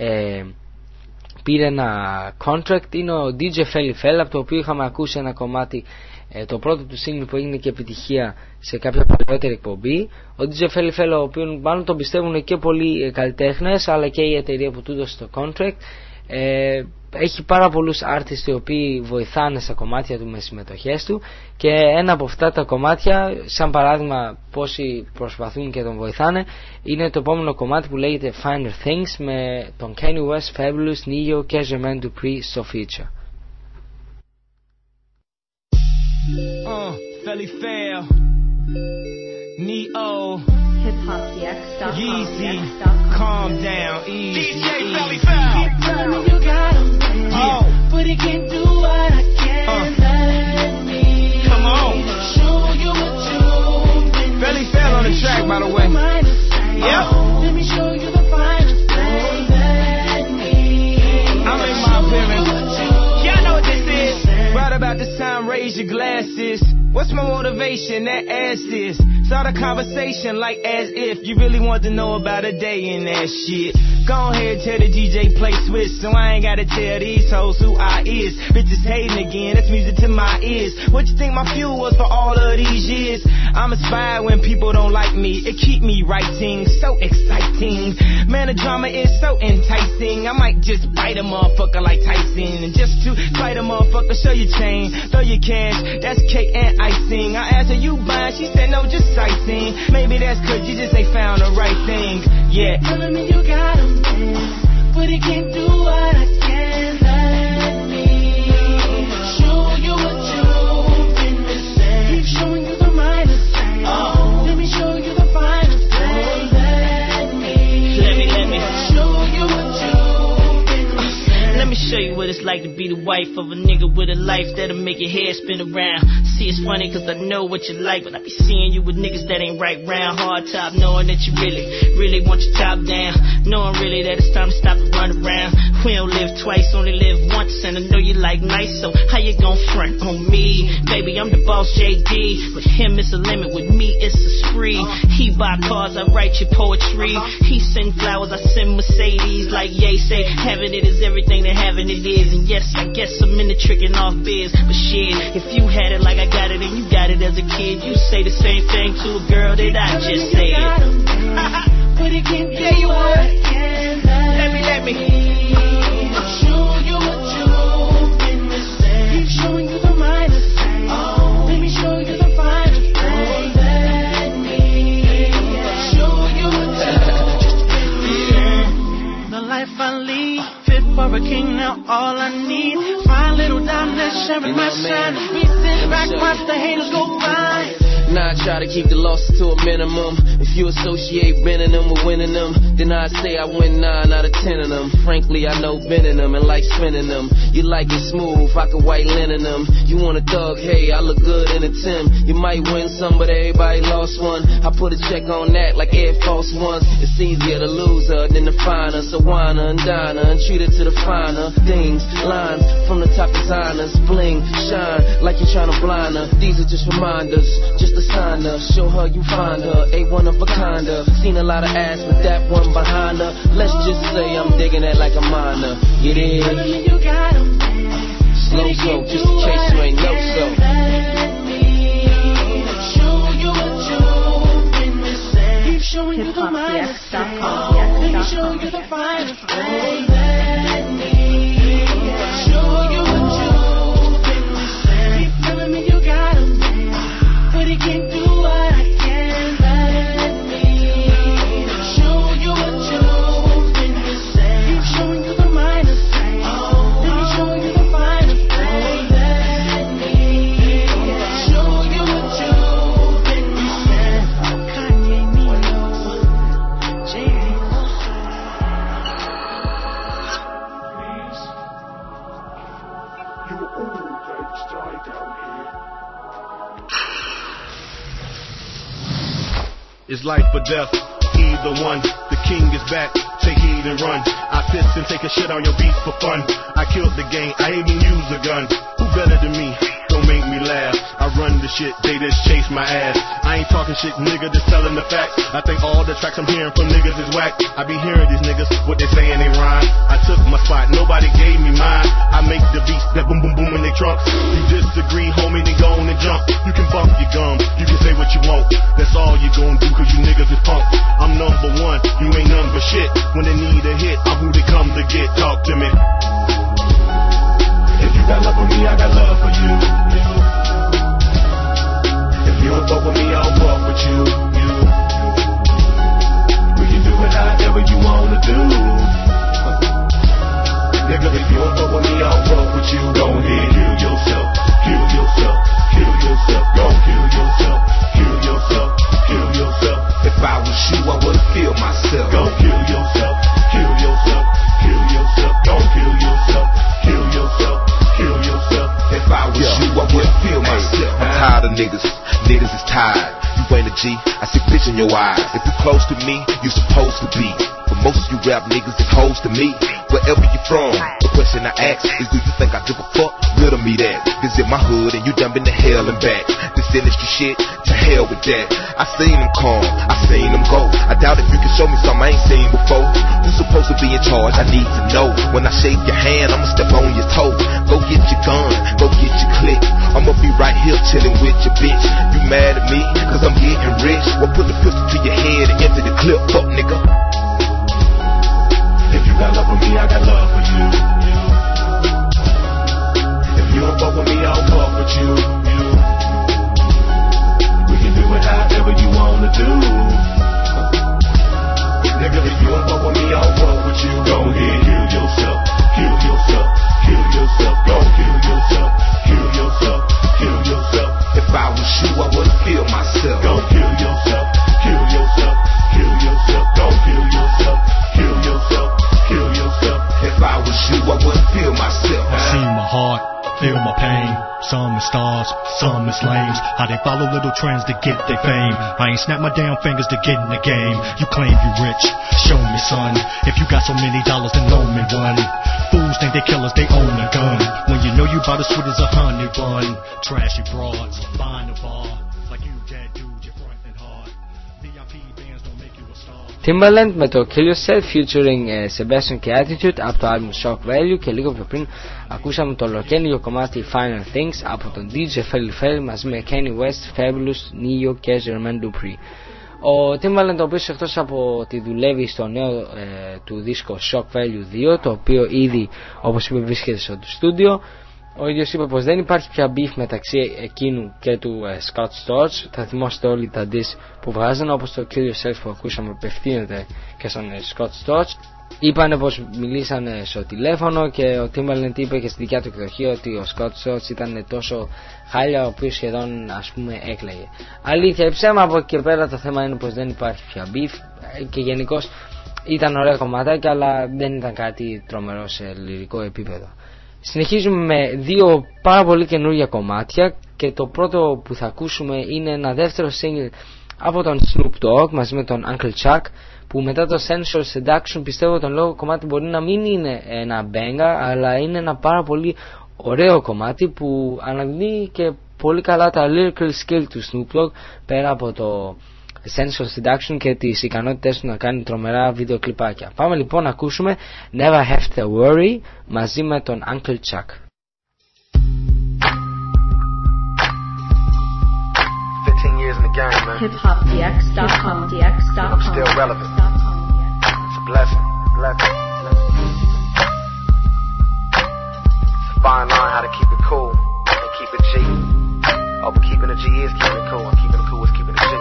πήρε ένα contract είναι ο DJ Felly Fell, από το οποίο είχαμε ακούσει ένα κομμάτι, το πρώτο του single που έγινε και επιτυχία σε κάποια παλαιότερη εκπομπή. Ο DJ Felly Fell, ο οποίος μάλλον τον πιστεύουν και πολλοί καλλιτέχνες, αλλά και η εταιρεία που του έδωσε το contract, έχει πάρα πολλούς artists οι οποίοι βοηθάνε στα κομμάτια του με συμμετοχές του, και ένα από αυτά τα κομμάτια, σαν παράδειγμα πόσοι προσπαθούν και τον βοηθάνε, είναι το επόμενο κομμάτι που λέγεται Finer Things με τον Kanye West, Fabulous, Neo και Jermaine Dupri στο feature. Felly Fell, Neo, Yeezy, calm down, easy, DJ Felly Fell. Keep telling me you got him, but he can't do what I can. Let me come on, show you what you've been. Felly Fell on the track, by the way. Yep. Let me show you the finest thing. Let me. I make my appearance. Y'all know what this is. Right about this time, raise your glasses. What's my motivation? That ass is. Start a conversation like as if you really want to know about a day in that shit. Go ahead, tell the DJ play Swiss, so I ain't gotta tell these hoes who I is. Bitches hating again, that's music to my ears. What you think my fuel was for all of these years? I'm inspired when people don't like me, it keep me writing, so exciting. Man, the drama is so enticing, I might just bite a motherfucker like Tyson. And just to fight a motherfucker, show your chain, throw your cash, that's cake and icing. I asked her, you buying? She said, no, just sightseeing. Maybe that's cause you just ain't found the right thing, yeah. Telling me you got 'em, but it can't do what I can. Let me show you what you've been missing. Keep showing you the minus thing. Let me show you the finest thing. Let me show you what you've been missing. Let me show you what it's like to be the wife of a nigga with a life that'll make your hair spin around. See, it's funny cause I know what you like, but I be seeing you with niggas that ain't right round. Hard top, knowing that you really want your top down. Knowing really that it's time to stop and run around. We don't live twice, only live once, and I know you like nice, so how you gon' front on me? Baby, I'm the boss JD. With him it's a limit, with me it's a spree. He buy cars, I write your poetry. He send flowers, I send Mercedes. Like Ye say, having it is everything that having it is. And yes, I guess I'm into tricking off biz, but shit, if you had it like I got it and you got it as a kid, you say the same thing to a girl that I just said. But it can't do what I can. Let me show you what you've been missing. Keep showing you the minus thing. Let me show you the finest thing. Let me show you what you've been missing. The life I lead, fit for a king, now all I need. My little diamond sharing my shine. We sit back, watch the haters go by. Now I try to keep the losses to a minimum. If you associate winning them with winning them, then I say I win 9 out of 10 of them. Frankly, I know bending them and like spinning them. You like it smooth, I can white linen them. You want a thug, hey, I look good in a Tim. You might win some, but everybody lost one. I put a check on that like Air Force Ones. It's easier to lose her than to find her. So wine her and dine her and treat her to the finer things. Lines from the top designers, bling, shine like you're trying to blind her. These are just reminders, just to sign her, show her you find her, A1 of a kind of. Seen a lot of ass with that one behind her. Let's just say I'm digging that like a minor. You dig? Slow, slow, just in case you ain't know so. Show you what you've been missing. Keep showing you the minus thing. Let me show you the finest thing. Let me show you what you've been missing. Keep telling me you got 'em, but it can't do what I can. Let me show you what you've been missing. Keep showing you the minus thing. Let me show you the finest thing. Let me show you what you've been missing. Kanye, Nino, Jay-Z. It's life or death, either one. The king is back, take heed and run. I piss and take a shit on your beat for fun. I killed the game, I ain't even use a gun. Who better than me? Don't make me laugh. I run the shit, they just chase my ass. I ain't talking shit, nigga, just telling the facts. I think all the tracks I'm hearing from niggas is whack. I be hearing these niggas, what they saying they rhyme. I took my spot, nobody gave me mine. I make the beats that boom boom boom in their trunks. You disagree, homie, then go on and jump. You can bump your gums, you can say what you want. That's all you gon' do, cause you niggas is punk. I'm number one, you ain't none but shit. When they need a hit, I'm who they come to get. Talk to me. If you got love for me, I got love for you. If you don't fuck with me, I don't fuck with you. We can do it however you wanna do. Nigga, if you don't fuck with me, I don't fuck with you. Go ahead, kill yourself, kill yourself, kill yourself. Go kill yourself, kill yourself, kill yourself. If I was you, I would've killed myself. Go kill yourself, kill yourself, kill yourself. Go kill yourself, kill yourself, kill yourself. If I was you, I would've killed myself. I'm tired of niggas. Niggas is tired. You ain't a G. I see fish in your eyes. If you close to me, you supposed to be. But most of you rap niggas is hoes to me. Wherever you from, the question I ask is, do you think I give a fuck? Riddle me that. Visit my hood and you done been to hell and back. This industry shit, to hell with that. I seen them come, I seen them go. I doubt if you can show me something I ain't seen before. Who's supposed to be in charge? I need to know. When I shake your hand, I'ma step on your toe. Go get your gun, go get your click. I'ma be right here chilling with your bitch. You mad at me? Cause I'm getting rich. Well, put the pistol to your head and empty the clip, fuck nigga. If you got love for me, I got love for you. If you don't fuck with me, I'll fuck with you. We can do it however you wanna do. Nigga, if you don't fuck with me, I'll fuck with you. Go ahead, kill yourself, kill yourself, kill yourself. Go kill yourself, kill yourself, kill yourself. If I was you, I wouldn't kill myself. Go kill yourself, kill yourself, kill yourself. Go kill yourself, kill yourself, kill yourself. If I was you, I wouldn't feel myself. I see my heart, feel my pain. Some is stars, some is lames. How they follow little trends to get their fame. I ain't snap my damn fingers to get in the game. You claim you rich, show me son. If you got so many dollars, then loan me one. Fools think they killers, they own a gun. When you know you bout as sweet as a honey bun. Trashy broads, behind the bar. Like you dead dude, you're frontin' hard. VIP bands don't make you a star. Timbaland με το Kill Yourself featuring Sebastian και Attitude από το album Shock Value, και λίγο πιο πριν ακούσαμε το ολοκαίνουργιο κομμάτι Final Things από τον DJ Felly Felly μαζί με Kanye West, Fabulous, Neo και Jermaine Dupri. Ο Timbaland, ο οποίος εκτός από ότι δουλεύει στο νέο του δίσκο Shock Value 2, το οποίο ήδη όπως είπε βρίσκεται στο στούντιο, ο ίδιος είπε πως δεν υπάρχει πια beef μεταξύ εκείνου και του Scott Storch. Θα θυμάστε όλοι τα diss που βγάζανε, όπως το Kill Yourself που ακούσαμε απευθύνεται και στον Scott Storch. Είπανε πως μιλήσανε στο τηλέφωνο και ο Timbaland είπε και στη δικιά του εκδοχή ότι ο Scott Storch ήταν τόσο χάλια, ο οποίος σχεδόν ας πούμε έκλαιγε. Αλήθεια ή ψέμα, από εκεί και πέρα το θέμα είναι πως δεν υπάρχει πια beef και γενικώς ήταν ωραία κομμάτια, αλλά δεν ήταν κάτι τρομερό σε λυρικό επίπεδο. Συνεχίζουμε με δύο πάρα πολύ καινούργια κομμάτια και το πρώτο που θα ακούσουμε είναι ένα δεύτερο single από τον Snoop Dogg μαζί με τον Uncle Chuck, που μετά το Sensual Seduction πιστεύω τον λόγο κομμάτι μπορεί να μην είναι ένα banger, αλλά είναι ένα πάρα πολύ ωραίο κομμάτι που αναδεικνύει και πολύ καλά τα lyrical skill του Snoop Dogg πέρα από το Sensual Seduction και τις ικανότητες του να κάνει τρομερά βίντεο κλιπάκια. Πάμε λοιπόν να ακούσουμε Never Have to Worry μαζί με τον Uncle Chuck. 15 years in the game, man. HipHopDX.com. I'm still relevant. It's a blessing. It's a fine line how to keep it cool and keep it G. Oh, but keeping it G is keeping it cool, and keeping it cool is keeping it G.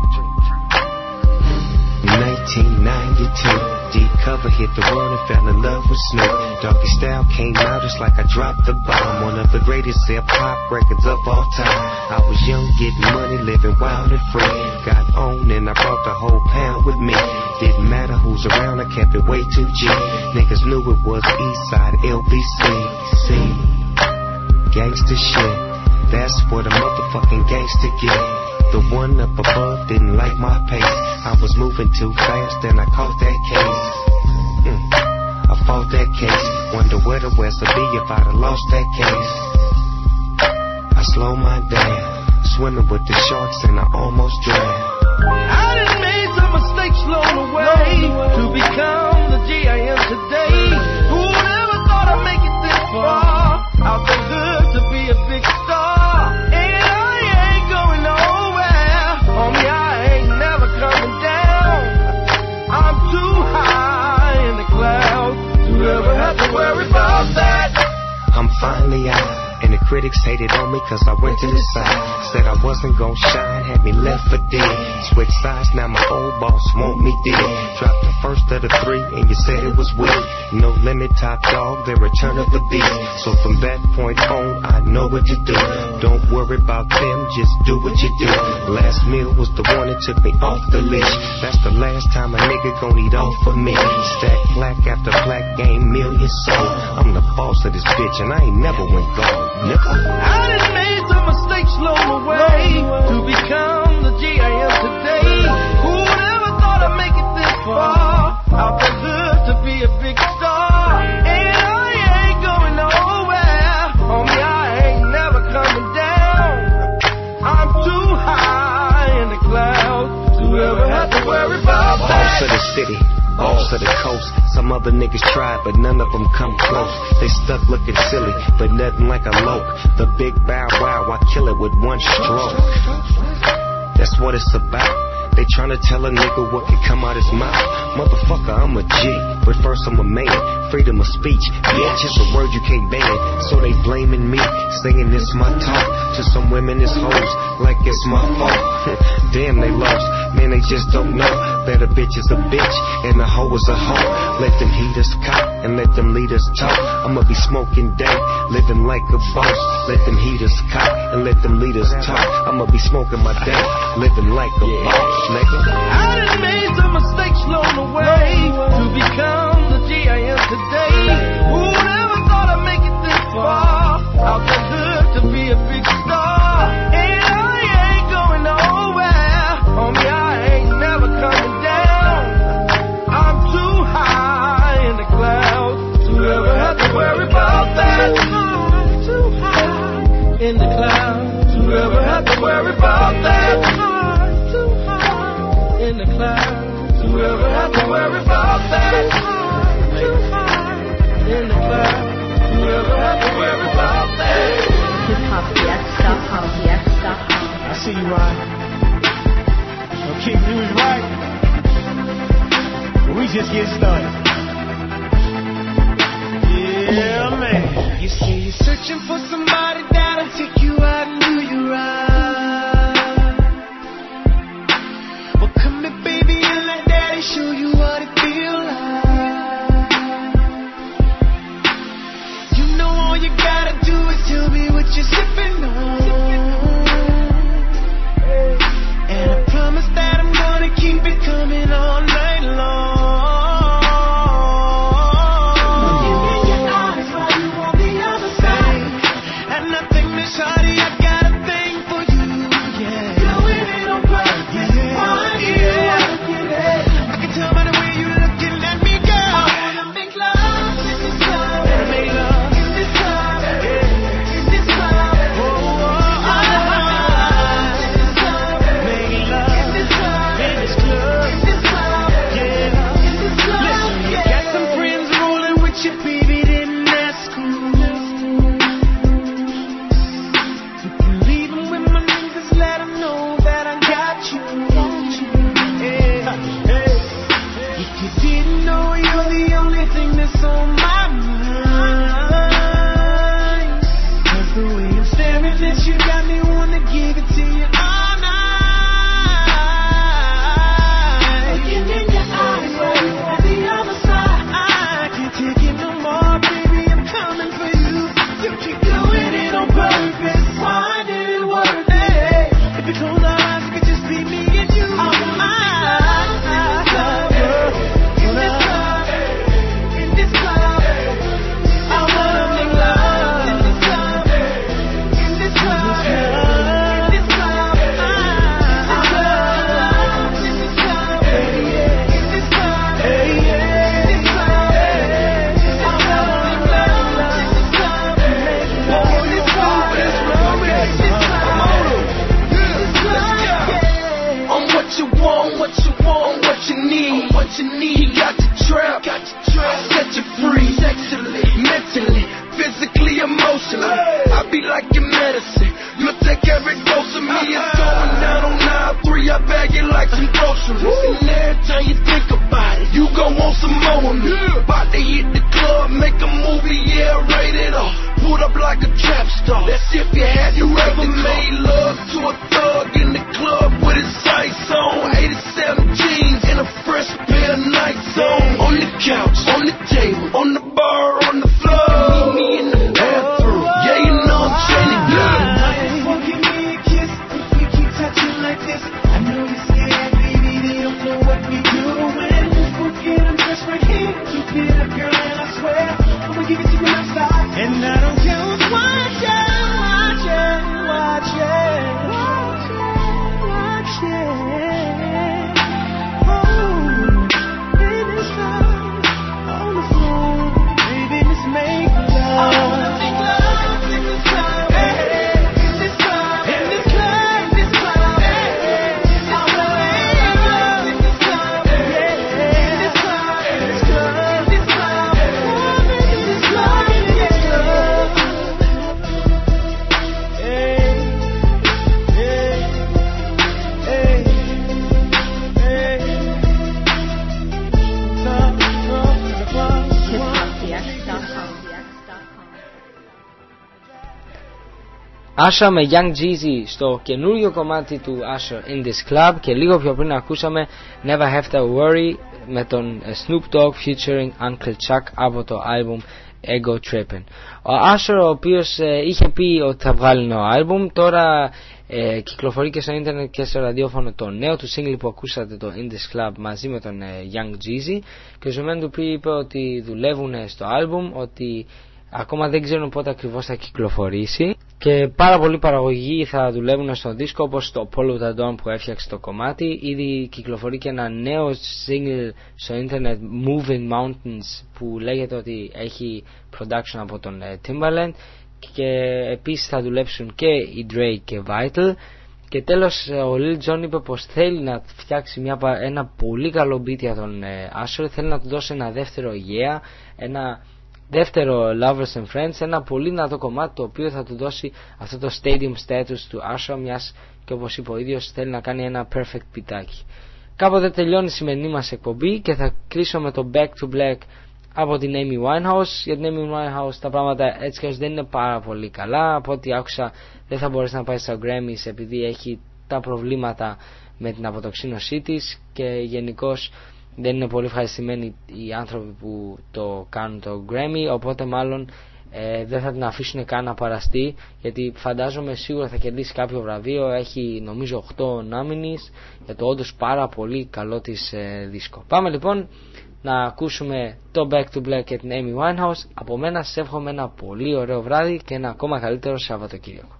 1992, deep cover hit the world and fell in love with Snoop. Doggy Style came out, it's like I dropped the bomb. One of the greatest hip-hop records of all time. I was young, getting money, living wild and free. Got on and I brought the whole pound with me. Didn't matter who's around, I kept it way too G. Niggas knew it was Eastside LBC. See, gangsta shit, that's what a motherfucking gangsta get. The one up above didn't like my pace. I was moving too fast and I caught that case. I fought that case. Wonder where the West would be if I'd have lost that case. I slowed my down, swimming with the sharks and I almost drowned. I done made some mistakes along the way to become the G I am today. Who would ever thought I'd make it this far? Out the hood to be a big star. And I ain't going nowhere. Homie, I ain't never coming down. I'm too high in the clouds to ever have to worry about that. I'm finally out, and the critics hated on me cause I went to the side. Said I wasn't gon' shine, had me left for dead. Switch sides, now my old boss want me dead. Dropped the first of the three and you said it was weak. No limit, Top Dog, the return of the beast. So from that point on, I know what to do. Don't worry about them, just do what you do. Last meal was the one that took me off the leash. That's the last time a nigga gon' eat off of me. Stack plaque after plaque, gain millions sold. I'm the boss of this bitch and I ain't never went gold, nigga. I done made some mistakes along the way to become the G I am today. city, balls to the coast. Some other niggas tried, but none of them come close. They stuck looking silly, but nothing like a loke. The big bow wow, I kill it with one stroke. That's what it's about. They tryna tell a nigga what can come out his mouth. Motherfucker, I'm a G, but first I'm a man. Freedom of speech, bitch, it's a word you can't ban. So they blaming me, saying it's my talk. To some women it's hoes, like it's my fault. Damn, they lost, man, they just don't know that a bitch is a bitch and a hoe is a hoe. Let them heaters cop and let them leaders talk. I'ma be smoking day, living like a boss. Let them heaters cop and let them leaders talk. I'ma be smoking my day, living like a boss. I done made some mistakes along the way to become the G I am today. Who never thought I'd make it this far? Out the hood to be a big star. And I ain't going nowhere. Homie, I ain't never coming down. I'm too high in the clouds to ever have to worry about that. Too high in the clouds to ever have to worry about that. In the clouds, to ever have to worry about that. Too high in the clouds, to ever have to worry about that. HipHopDX.com, DX.com. I see you, Ryan. No, King, you was right. We just get started. Yeah, man. You see, you're searching for somebody that'll take you out and do you right. Show you what it feels like. You know all you gotta do is tell me what you're sipping on. And I promise that I'm gonna keep it coming all night long. Give me your eyes while you on the other side. And nothing miss, shawty, I got a thing for you, yeah. Doing it on purpose, why do you wanna get it? Tell by the way you looking at me, girl. I wanna make love in this club. Wanna make love in this club. Yeah. In this club. Oh, oh, I wanna in this club. Make love in this club. In this club. In this club. Yeah. In this club. Listen, you got some friends rolling with you, baby, then that's cool. You can leave them with my niggas, let them know that I got you. Yeah. Hey. If you didn't know, you're the only thing that's on my mind. 'Cause the way I'm staring at you got me wanna give it to you all night. Looking in your eyes while you on the other side. I can't take it no more, baby, I'm coming for you. You keep doing it on purpose. Why did it work? Hey, if you close our eyes, it could just be me and you. You need, got the trap, set you free, sexually, mentally, physically, emotionally. I be like your medicine, you'll take every dose of me. It's going down on 9-3, I bag it like some groceries. And every time you think about it, you gon' want some more of me. About to hit the club, make a movie, yeah, rated R. Pulled up like a trap star. That's if you had you ever made love to a thug in the club with his sights on. 87 jeans and a fresh pair of Nikes on the couch, on the table, on the bar, on the floor. Meet me in the bathroom. Yeah, you know I'm trying to get it. Won't give me a kiss if we keep touching like this. I know you're scared, baby. They don't know what we doing. Forget I'm just right here. Keep it up, girl, and I swear I'ma give it to you outside. And I don't care who's watching. Asher με Young Jeezy στο καινούριο κομμάτι του Asher In This Club, και λίγο πιο πριν ακούσαμε Never Have To Worry με τον Snoop Dogg featuring Uncle Chuck από το album Ego Trippin'. Ο Asher, ο οποίος είχε πει ότι θα βγάλει νέο album, τώρα κυκλοφορεί και στο ίντερνετ και στο ραδιόφωνο το νέο του single που ακούσατε, το In This Club, μαζί με τον Young Jeezy, και ο ζωμένου του είπε ότι δουλεύουν στο album, ότι ακόμα δεν ξέρουν πότε ακριβώς θα κυκλοφορήσει, και πάρα πολλοί παραγωγοί θα δουλεύουν στο δίσκο, όπως το Follow the Dawn που έφτιαξε το κομμάτι. Ήδη κυκλοφορεί και ένα νέο single στο ίντερνετ, Moving Mountains, που λέγεται ότι έχει production από τον Timbaland, και επίσης θα δουλέψουν και οι Drake και Vital. Και τέλος ο Lil Jon είπε πως θέλει να φτιάξει ένα πολύ καλό beat για τον Asher, θέλει να του δώσει ένα δεύτερο Yeah, ένα δεύτερο Lovers and Friends, ένα πολύ δυνατό κομμάτι το οποίο θα του δώσει αυτό το stadium status του Asher, μιας και όπως είπε ο ίδιος θέλει να κάνει ένα perfect πιτάκι. Κάποτε τελειώνει η σημερινή μας εκπομπή και θα κλείσω με το Back to Black από την Amy Winehouse. Για την Amy Winehouse τα πράγματα έτσι και δεν είναι πάρα πολύ καλά. Από ό,τι άκουσα δεν θα μπορέσει να πάει στα Grammys επειδή έχει τα προβλήματα με την αποτοξίνωσή της, και γενικώς δεν είναι πολύ ευχαριστημένοι οι άνθρωποι που το κάνουν το Grammy, οπότε μάλλον δεν θα την αφήσουν καν να παραστεί, γιατί φαντάζομαι σίγουρα θα κερδίσει κάποιο βραβείο. Έχει νομίζω 8 nominees για το όντως πάρα πολύ καλό της δίσκο. Πάμε λοιπόν να ακούσουμε το Back to Black και την Amy Winehouse. Από μένα σας εύχομαι ένα πολύ ωραίο βράδυ και ένα ακόμα καλύτερο Σαββατοκύριακο.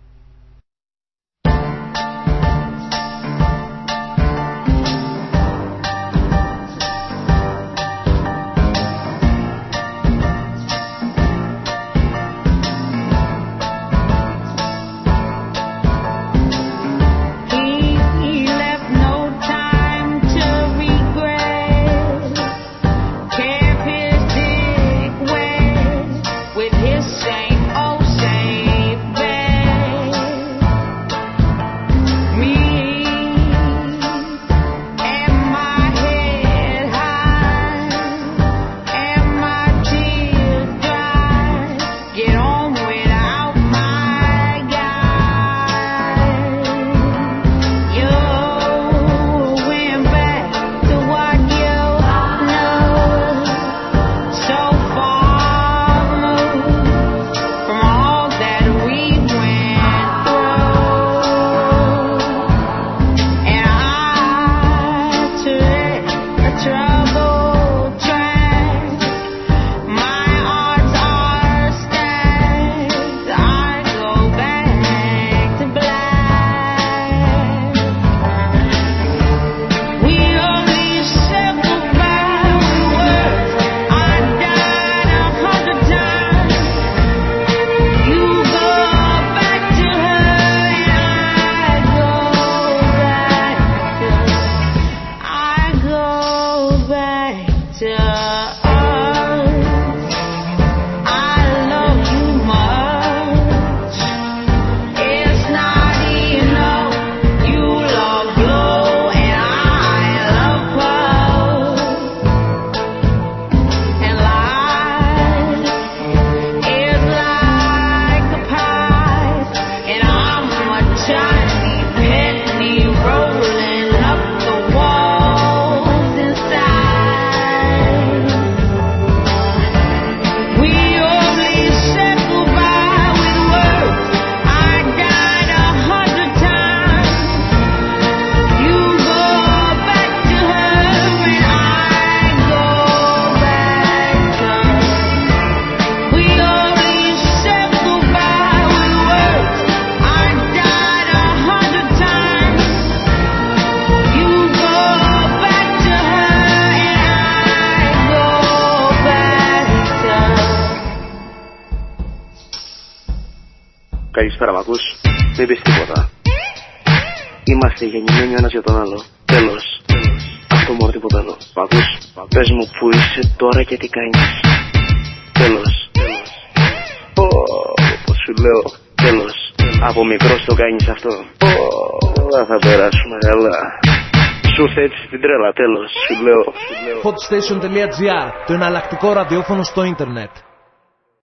Καλησπέρα, μ' ακούς? Μην πεις τίποτα. Είμαστε γεννημένοι ο ένας για τον άλλο. Τέλος. Αυτό μόνο, τίποτα άλλο. Μ' ακούς? Πες μου που είσαι τώρα και τι κάνεις. Τέλος. Πώς σου λέω. Τέλος. Από μικρός το κάνεις αυτό. Όλα θα περάσουμε καλά. Σου ήρθε έτσι την τρέλα. Τέλος. Σου λέω. Hotstation.gr, το εναλλακτικό ραδιόφωνο στο ίντερνετ.